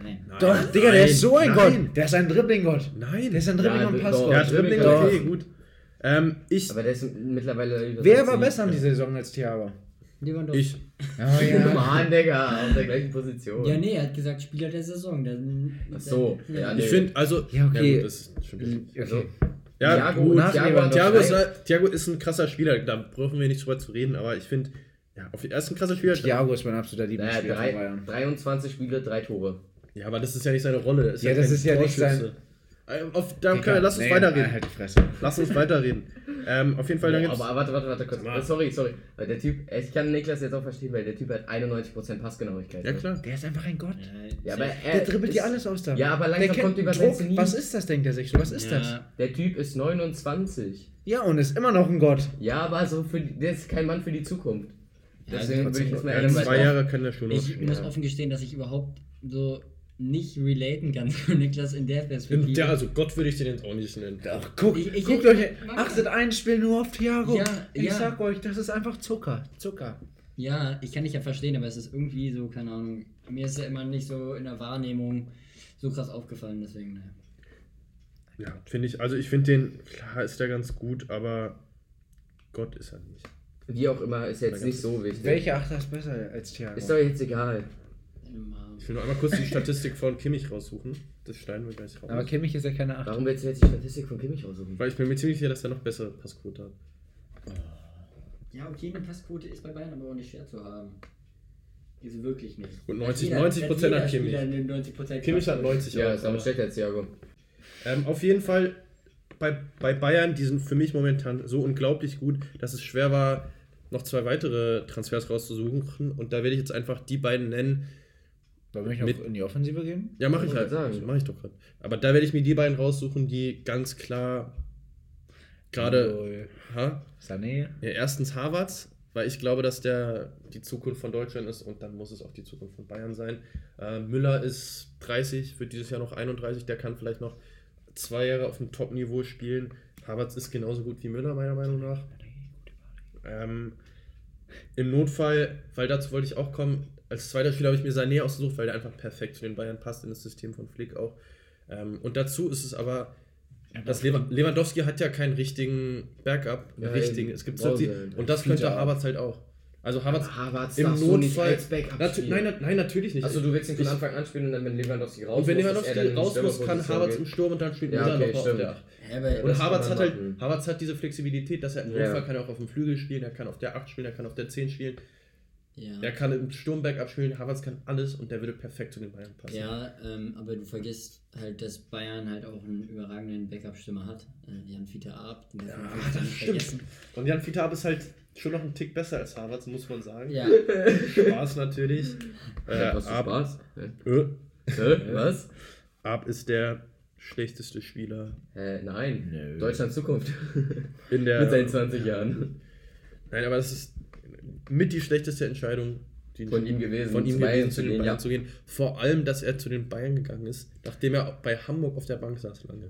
Nein. Nein. Doch, Digga, der ist so ein Nein. Gott. Der ist ein Dribbling-Gott. Nein. Der ist ein Dribbling- Ja, und doch. Passgott. Ja, Dribbling, Doch. okay, gut. Ähm, ich, Aber der ist mittlerweile über Wer war sechzig. besser in dieser Saison als Thiago? Lewandowski. ich, Oh, Mann, Digga, auf der gleichen Position. Ja, nee, er hat gesagt Spieler der Saison. Dann, Ach so, dann, ja, ich nee. finde, also, Ja, okay. gut, das stimmt nicht. Okay. Ja, Thiago, gut, nach Thiago, Lewandowski. Thiago ist, Thiago halt- Thiago ist ein krasser Spieler, da brauchen wir nicht drüber zu reden, aber ich finde, ja, auf, er ist ein krasser Spieler. Thiago ist mein absoluter naja, Lieblingsspieler von drei, Bayern. dreiundzwanzig Spiele, drei Tore. Ja, aber das ist ja nicht seine Rolle. Ist Ja, das kein ist ja nicht sein- Torschütze. Ähm, Auf, dann Digga, können wir, lass uns nee, weiterreden. Halt die Fresse. Lass uns weiterreden. Ähm, auf jeden Fall, dann Ja, gibt's. aber warte, warte, warte, kurz. Mal. Äh, Sorry, sorry. Weil der Typ, ich kann Niklas jetzt auch verstehen, weil der Typ hat einundneunzig Prozent Passgenauigkeit. Ja, ne? klar. Der ist einfach ein Gott. Ja, aber Der er dribbelt ist, dir alles aus da. Ja, aber langsam Der kennt kommt über Druck. sein Zenit. Was ist das, denkt er sich so? Was ist das? Der Typ ist neunundzwanzig. Ja, und ist immer noch ein Gott. Ja, aber so für die, der ist kein Mann für die Zukunft. Ja, Deswegen also würde ich jetzt mal Ja, Ja, in ehrlich muss zwei auch- Jahre kann der schon noch Ich spielen. muss offen gestehen, dass ich überhaupt so nicht relaten kann zu Niklas in der Perspektive. Ja, also Gott würde ich den jetzt auch nicht nennen. Ach, guck, Ich- ich- guckt ich- euch, achtet ein Spiel nur auf Thiago. Ja, ich ja. sag euch, das ist einfach Zucker. Zucker. Ja, ich kann dich ja verstehen, aber es ist irgendwie so, keine Ahnung, mir ist ja immer nicht so in der Wahrnehmung so krass aufgefallen, deswegen, naja. Ja, finde ich, also ich finde den, klar ist der ganz gut, aber Gott ist er nicht. Wie auch immer, ist jetzt nicht so wichtig. Welcher Achter ist besser als Thiago? Ist doch jetzt egal. Ich will nur einmal kurz die Statistik von Kimmich raussuchen. Das schneiden wir gleich raus. Aber Kimmich ist ja keine Achter. Warum willst du jetzt die Statistik von Kimmich raussuchen? Weil ich bin mir ziemlich sicher, dass er noch bessere Passquote hat. Ja, okay, eine Passquote ist bei Bayern aber auch nicht schwer zu haben. Ist wirklich nicht. Und neunzig Jeder- neunzig Prozent hat jeder Kimmich. Spieler eine neunzig Prozent Kimmich hat neunzig. Ja, auch, ist aber schlechter als Thiago. Ähm, auf jeden Fall bei, bei Bayern, die sind für mich momentan so unglaublich gut, dass es schwer war, noch zwei weitere Transfers rauszusuchen. Und da werde ich jetzt einfach die beiden nennen. Wollen wir Mit- nicht in die Offensive gehen? Ja, mache ich Wollte halt. gerade sagen. Mache ich doch gerade. Aber da werde ich mir die beiden raussuchen, die ganz klar gerade. Ha? Sané. Ja, erstens Havertz, weil ich glaube, dass der die Zukunft von Deutschland ist und dann muss es auch die Zukunft von Bayern sein. Äh, Müller ist dreißig, wird dieses Jahr noch einunddreißig, der kann vielleicht noch zwei Jahre auf dem Top-Niveau spielen. Havertz ist genauso gut wie Müller, meiner Meinung nach. Ähm, Im Notfall, weil dazu wollte ich auch kommen, als zweiter Spieler habe ich mir Sané ausgesucht, weil der einfach perfekt zu den Bayern passt, in das System von Flick auch. Ähm, und dazu ist es aber, dass Lewa- Lewandowski hat ja keinen richtigen Backup, einen Ja, richtigen. eben. Es gibt Brauchen so die, sie halt. und das Fiete könnte auch. Havertz halt auch. Also Havertz Aber Havertz im darfst du nicht Notfall. als Backup Natu- spielen. nein, nein, natürlich nicht. Achso, du willst ihn von Ich- Anfang an spielen und dann, wenn Lewandowski raus und wenn muss, dass Lewandowski er dann in die raus muss, kann Stürmerposition Havertz geht. im Sturm und dann spielt Ja, Müller okay, noch auf stimmt. der acht. Ja, aber Ja, Und das kann Havertz man hat halt, machen. Havertz hat diese Flexibilität, dass er im Ja. Notfall kann er auch auf dem Flügel spielen, er kann auf der acht spielen, er kann auf der zehn spielen, ja. er kann im Sturm-Backup spielen, Havertz kann alles und der würde perfekt zu den Bayern passen. Ja, ähm, aber du vergisst halt, dass Bayern halt auch einen überragenden Backup-Stürmer hat. Äh, Jan Fiete Ab, den darf man auf jeden Fall das nicht stimmt. vergessen. Und Jan Fitab ist halt schon noch einen Tick besser als Havertz, muss man sagen. Ja, Spaß natürlich. Äh, Ja, was für Ab, Spaß? äh, Hä? Was? Ab ist der schlechteste Spieler Äh, nein. Nö. Deutschlands Zukunft. in der. Mit seinen zwanzig Jahren. Nein, aber das ist mit die schlechteste Entscheidung, die Von ihm gewesen, von ihm zu Bayern gewesen, zu zu den gehen, Bayern ja. zu gehen. Vor allem, dass er zu den Bayern gegangen ist, nachdem er bei Hamburg auf der Bank saß lange.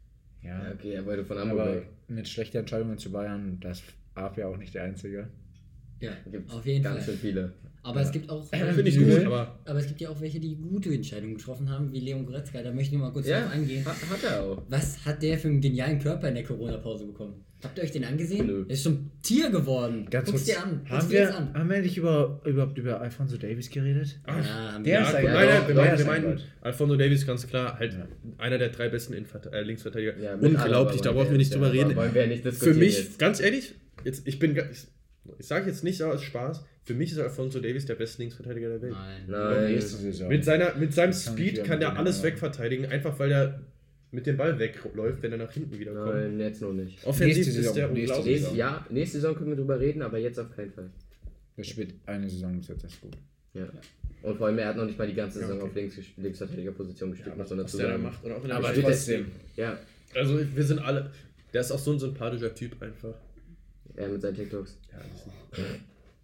Ja, Ja, okay, er wollte von Hamburg aber weg. mit schlechten Entscheidungen zu Bayern, das Ab ja auch nicht der Einzige. ja, Gibt's auf jeden ganz Fall. schön viele. Aber es gibt auch Finde ich Übel. gut, aber aber es gibt ja auch welche, die gute Entscheidungen getroffen haben, wie Leon Goretzka. Da möchte ich mal kurz Ja, drauf eingehen. hat, hat er auch. Was hat der für einen genialen Körper in der Corona-Pause bekommen? Habt ihr euch den angesehen? Nö. Der ist schon Tier geworden. Ganz Guck's kurz, dir an. Guck's haben dir jetzt wir, an. haben wir eigentlich über, überhaupt über Alphonso Davies geredet? Ja, haben der wir. ist ja, ein- nein, ja, nein, doch, wir der meinen, ist wir ein meinen Gott. Alfonso Davies ganz klar, halt Ja. einer der drei besten Innenvert- äh, Linksverteidiger. Ja, mit Unglaublich, Alaba da brauchen wir nicht drüber wollen reden. Wollen wir nicht Für diskutieren mich, jetzt. ganz ehrlich, jetzt, ich bin, ga- ich, ich sage jetzt nicht so aus Spaß, für mich ist Alfonso Davies der beste Linksverteidiger der Welt. Nein. Nein. Nächste Saison. Mit, seiner, mit seinem Das kann ich Speed wieder kann der mit alles dem- wegverteidigen, einfach weil er mit dem Ball wegläuft, wenn er nach hinten wiederkommt. Nein, jetzt noch nicht. Offensiv Nächste ist Saison, der nächste unglaublich. Nächste, ja, nächste Saison können wir drüber reden, aber jetzt auf keinen Fall. Er spielt eine Saison bis jetzt, das ist gut. Ja. Und vor allem, er hat noch nicht mal die ganze Ja, Saison okay. auf Links, Linksverteidigerposition gespielt, Ja, muss man was dazu der da sagen. macht. Und auch in der Aber Spiel- trotzdem. Ja, Also wir sind alle, der ist auch so ein sympathischer Typ einfach. er mit seinen TikToks. Ja, das ist,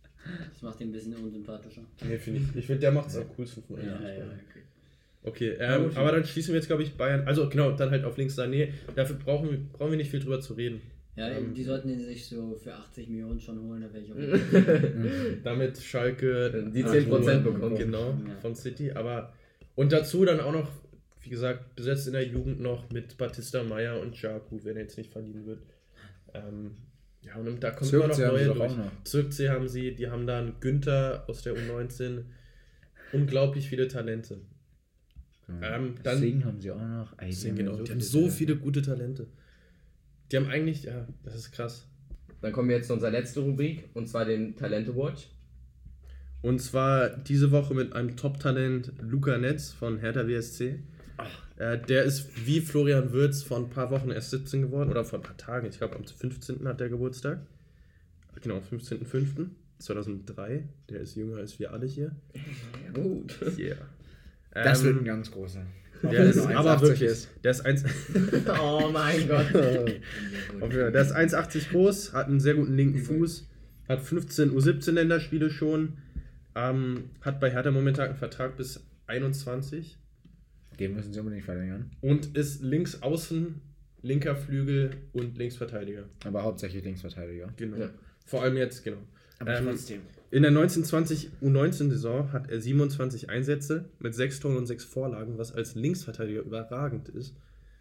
Das macht ihn ein bisschen unsympathischer. nee, finde ich. Ich finde, der macht es am coolsten von allen. Ja, ja, okay. Okay, ähm, aber dann schließen wir jetzt, glaube ich, Bayern. Also genau, dann halt auf links Sané. Dafür brauchen wir, brauchen wir nicht viel drüber zu reden. Ja, Ähm, die sollten ihn sich so für achtzig Millionen schon holen, da wäre ich auch. Damit Schalke Die zehn Prozent bekommen. Genau, Ja. von City. Aber Und dazu dann auch noch, wie gesagt, besetzt in der Jugend noch mit Batista Meyer und Jaku, wenn er jetzt nicht verliehen wird. Ähm, ja, und da kommen immer noch Zirkzee haben sie neue doch durch. auch noch. Zirkzee haben sie, die haben dann Günther aus der U neunzehn. Unglaublich viele Talente. Ähm, dann Sing haben sie auch noch. Ey, Sing, ja genau. so Die haben viele so Talente. viele gute Talente. Die haben eigentlich, ja, das ist krass. Dann kommen wir jetzt zu unserer letzten Rubrik, und zwar den Talente Watch. Und zwar diese Woche mit einem Top-Talent Luca Netz von Hertha B S C. Äh, der ist wie Florian Wirtz vor ein paar Wochen erst siebzehn geworden, oder vor ein paar Tagen, ich glaube am fünfzehnten hat der Geburtstag. Genau, fünfzehnten fünften zweitausenddrei. Der ist jünger als wir alle hier. Ja, gut. Yeah. Das Ähm, wird ein ganz großer. Der ist Auch wenn er aber 1,80 wirklich, ist. der ist eins, Oh mein Gott. auf jeden Fall, der ist eins Komma achtzig groß, hat einen sehr guten linken Fuß, hat fünfzehn U siebzehn Länderspiele schon, ähm, hat bei Hertha momentan einen Vertrag bis einundzwanzig Den müssen sie unbedingt verlängern. und ist links außen, linker Flügel und Linksverteidiger. Aber hauptsächlich Linksverteidiger. Genau. Ja. Vor allem jetzt, genau. Aber Ähm, trotzdem. In der neunzehn zwanzig U neunzehn Saison hat er siebenundzwanzig Einsätze mit sechs Toren und sechs Vorlagen, was als Linksverteidiger überragend ist.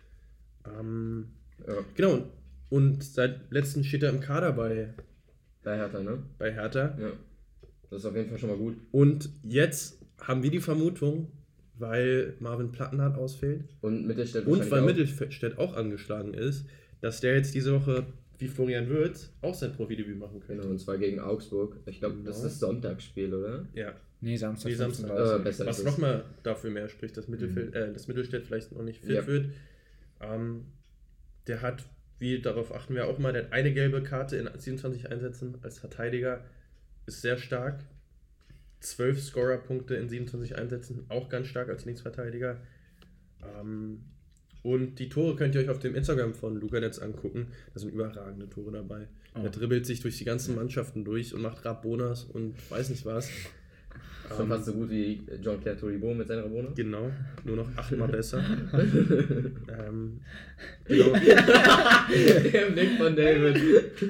Ähm, Ja, genau, und seit letztem steht er im Kader bei, bei Hertha, ne? bei Hertha. Ja. Das ist auf jeden Fall schon mal gut. Und jetzt haben wir die Vermutung, weil Marvin Plattenhardt ausfällt Und Mittelstädt und weil wahrscheinlich Mittelstädt auch angeschlagen ist, dass der jetzt diese Woche, wie Florian Wirtz, auch sein Profidebüt machen auch. könnte. Genau, und zwar gegen Augsburg. Ich glaube, das ist Genau. das Sonntagsspiel, oder? Ja. Nee, Samstag. Nee, Samstag. fünfzehn Uhr dreißig. Äh, besser Was ist es. nochmal dafür mehr spricht, dass, Mittelfeld, äh, dass Mittelstädt vielleicht noch nicht fit Ja. wird. Ähm, der hat, wie darauf achten wir auch mal, der hat eine gelbe Karte in siebenundzwanzig Einsätzen als Verteidiger, ist sehr stark. zwölf Scorer-Punkte in siebenundzwanzig Einsätzen, auch ganz stark als Linksverteidiger. Ähm, und die Tore könnt ihr euch auf dem Instagram von Luca Netz angucken. Da sind überragende Tore dabei. Oh. Er dribbelt sich durch die ganzen Mannschaften durch und macht Rabonas und weiß nicht was. Schon Ähm, fast so gut wie Jean-Pierre Tolibo mit seiner Rabona. Genau, nur noch achtmal besser. ähm, genau. Der Blick von David.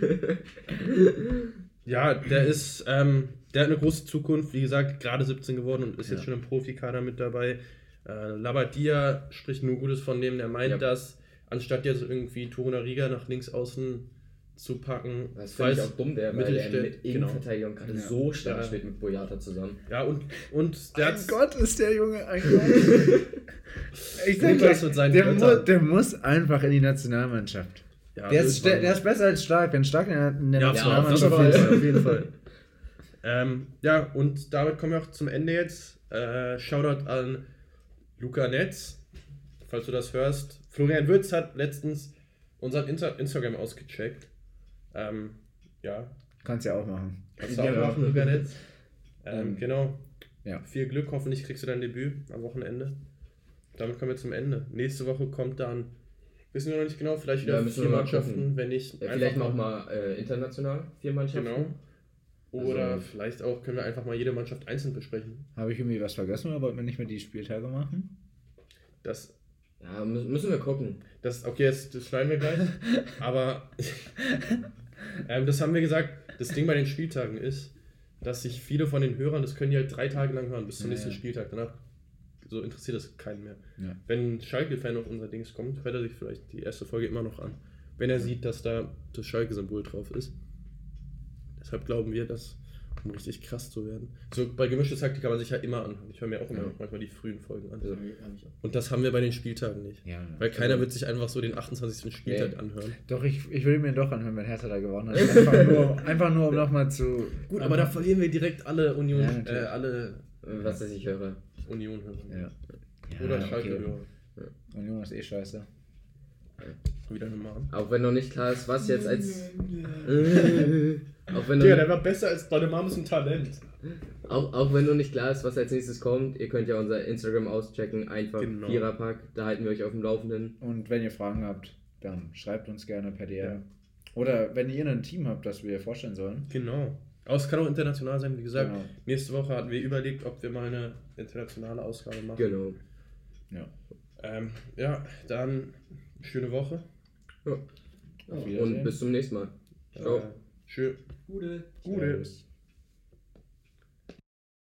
Ja, der ist, ähm, der hat eine große Zukunft, wie gesagt, gerade siebzehn geworden und ist jetzt Ja. schon im Profikader mit dabei. Äh, Labadia spricht nur Gutes von dem, der meint, Ja. dass anstatt jetzt irgendwie Toruna Riga nach links außen zu packen, Das finde ich falls- auch dumm, der, weil der Mittelstädt, mit genau. Innenverteidigung gerade Ja. so stark Ja. spielt mit Boyata zusammen. Ja, und, und der Ein hat's- Gott ist der Junge, ein Gott. Ich sag Niklas gleich, mit seinen der, mu Göttern. der muss einfach in die Nationalmannschaft. ja, Der ist, der, irgendwann- der ist besser als stark. Wenn stark in der, in der Ja, Nationalmannschaft auf jeden ist. Fall. Auf jeden Fall. ähm, ja, und damit kommen wir auch zum Ende jetzt. Äh, Shoutout an Luca Netz, falls du das hörst. Florian Wirtz hat letztens unseren Insta Instagram ausgecheckt. Ähm, ja, Kannst ja auch machen. kannst du auch Genau. machen, Luca Netz. Ähm, Ähm, genau. ja. Viel Glück, hoffentlich kriegst du dein Debüt am Wochenende. Damit kommen wir zum Ende. Nächste Woche kommt dann, wissen wir noch nicht genau, vielleicht wieder Ja, müssen vier wir mal Mannschaften, gucken. wenn nicht. Ja, vielleicht einfach noch mal äh, international, vier Mannschaften. Genau. Oder Also- vielleicht auch können wir einfach mal jede Mannschaft einzeln besprechen. Habe ich irgendwie was vergessen oder wollten wir nicht mehr die Spieltage machen? Das, Ja, mü- müssen wir gucken. das okay, jetzt, das schneiden wir gleich. Aber ähm, das haben wir gesagt. Das Ding bei den Spieltagen ist, dass sich viele von den Hörern, das können die halt drei Tage lang hören, bis zum Ja, nächsten ja. Spieltag. Danach so interessiert das keinen mehr. Ja. Wenn ein Schalke-Fan auf unser Dings kommt, hört er sich vielleicht die erste Folge immer noch an. Wenn er sieht, dass da das Schalke-Symbol drauf ist. Deshalb glauben wir, dass, um richtig krass zu werden. So bei gemischtes Hack, die kann man sich ja immer anhören. Ich höre mir auch immer Ja. noch manchmal die frühen Folgen an. Also, Und das haben wir bei den Spieltagen nicht. Ja, Weil keiner wird sich einfach so den achtundzwanzigsten Spieltag Nee. anhören. Doch, ich, ich will mir doch anhören, wenn Hertha da gewonnen hat. Einfach nur, einfach nur um nochmal zu. Gut, aber da verlieren wir direkt alle Union, Ja, äh, natürlich. alle was weiß ich höre. Union hören. Ja. Oder Ja, Schalke okay. hören. Union ist eh scheiße. Wieder eine Mann. Auch wenn noch nicht klar ist, was jetzt als. auch, wenn Ja, noch, der war besser als deine Mom ist ein Talent. auch, auch wenn noch nicht klar ist, was als nächstes kommt, ihr könnt ja unser Instagram auschecken, einfach Genau. Viererpack, da halten wir euch auf dem Laufenden. Und wenn ihr Fragen habt, dann schreibt uns gerne per D M. Ja. Oder wenn ihr ein Team habt, das wir vorstellen sollen. Genau. Aber es kann auch international sein, wie gesagt. Genau. Nächste Woche hatten wir überlegt, ob wir mal eine internationale Ausgabe machen. Genau. Ja. Ähm, ja, dann schöne Woche. Ja. Auf Wiedersehen. Und bis zum nächsten Mal. Ciao. Äh, schön. Gute. Gute. Servus.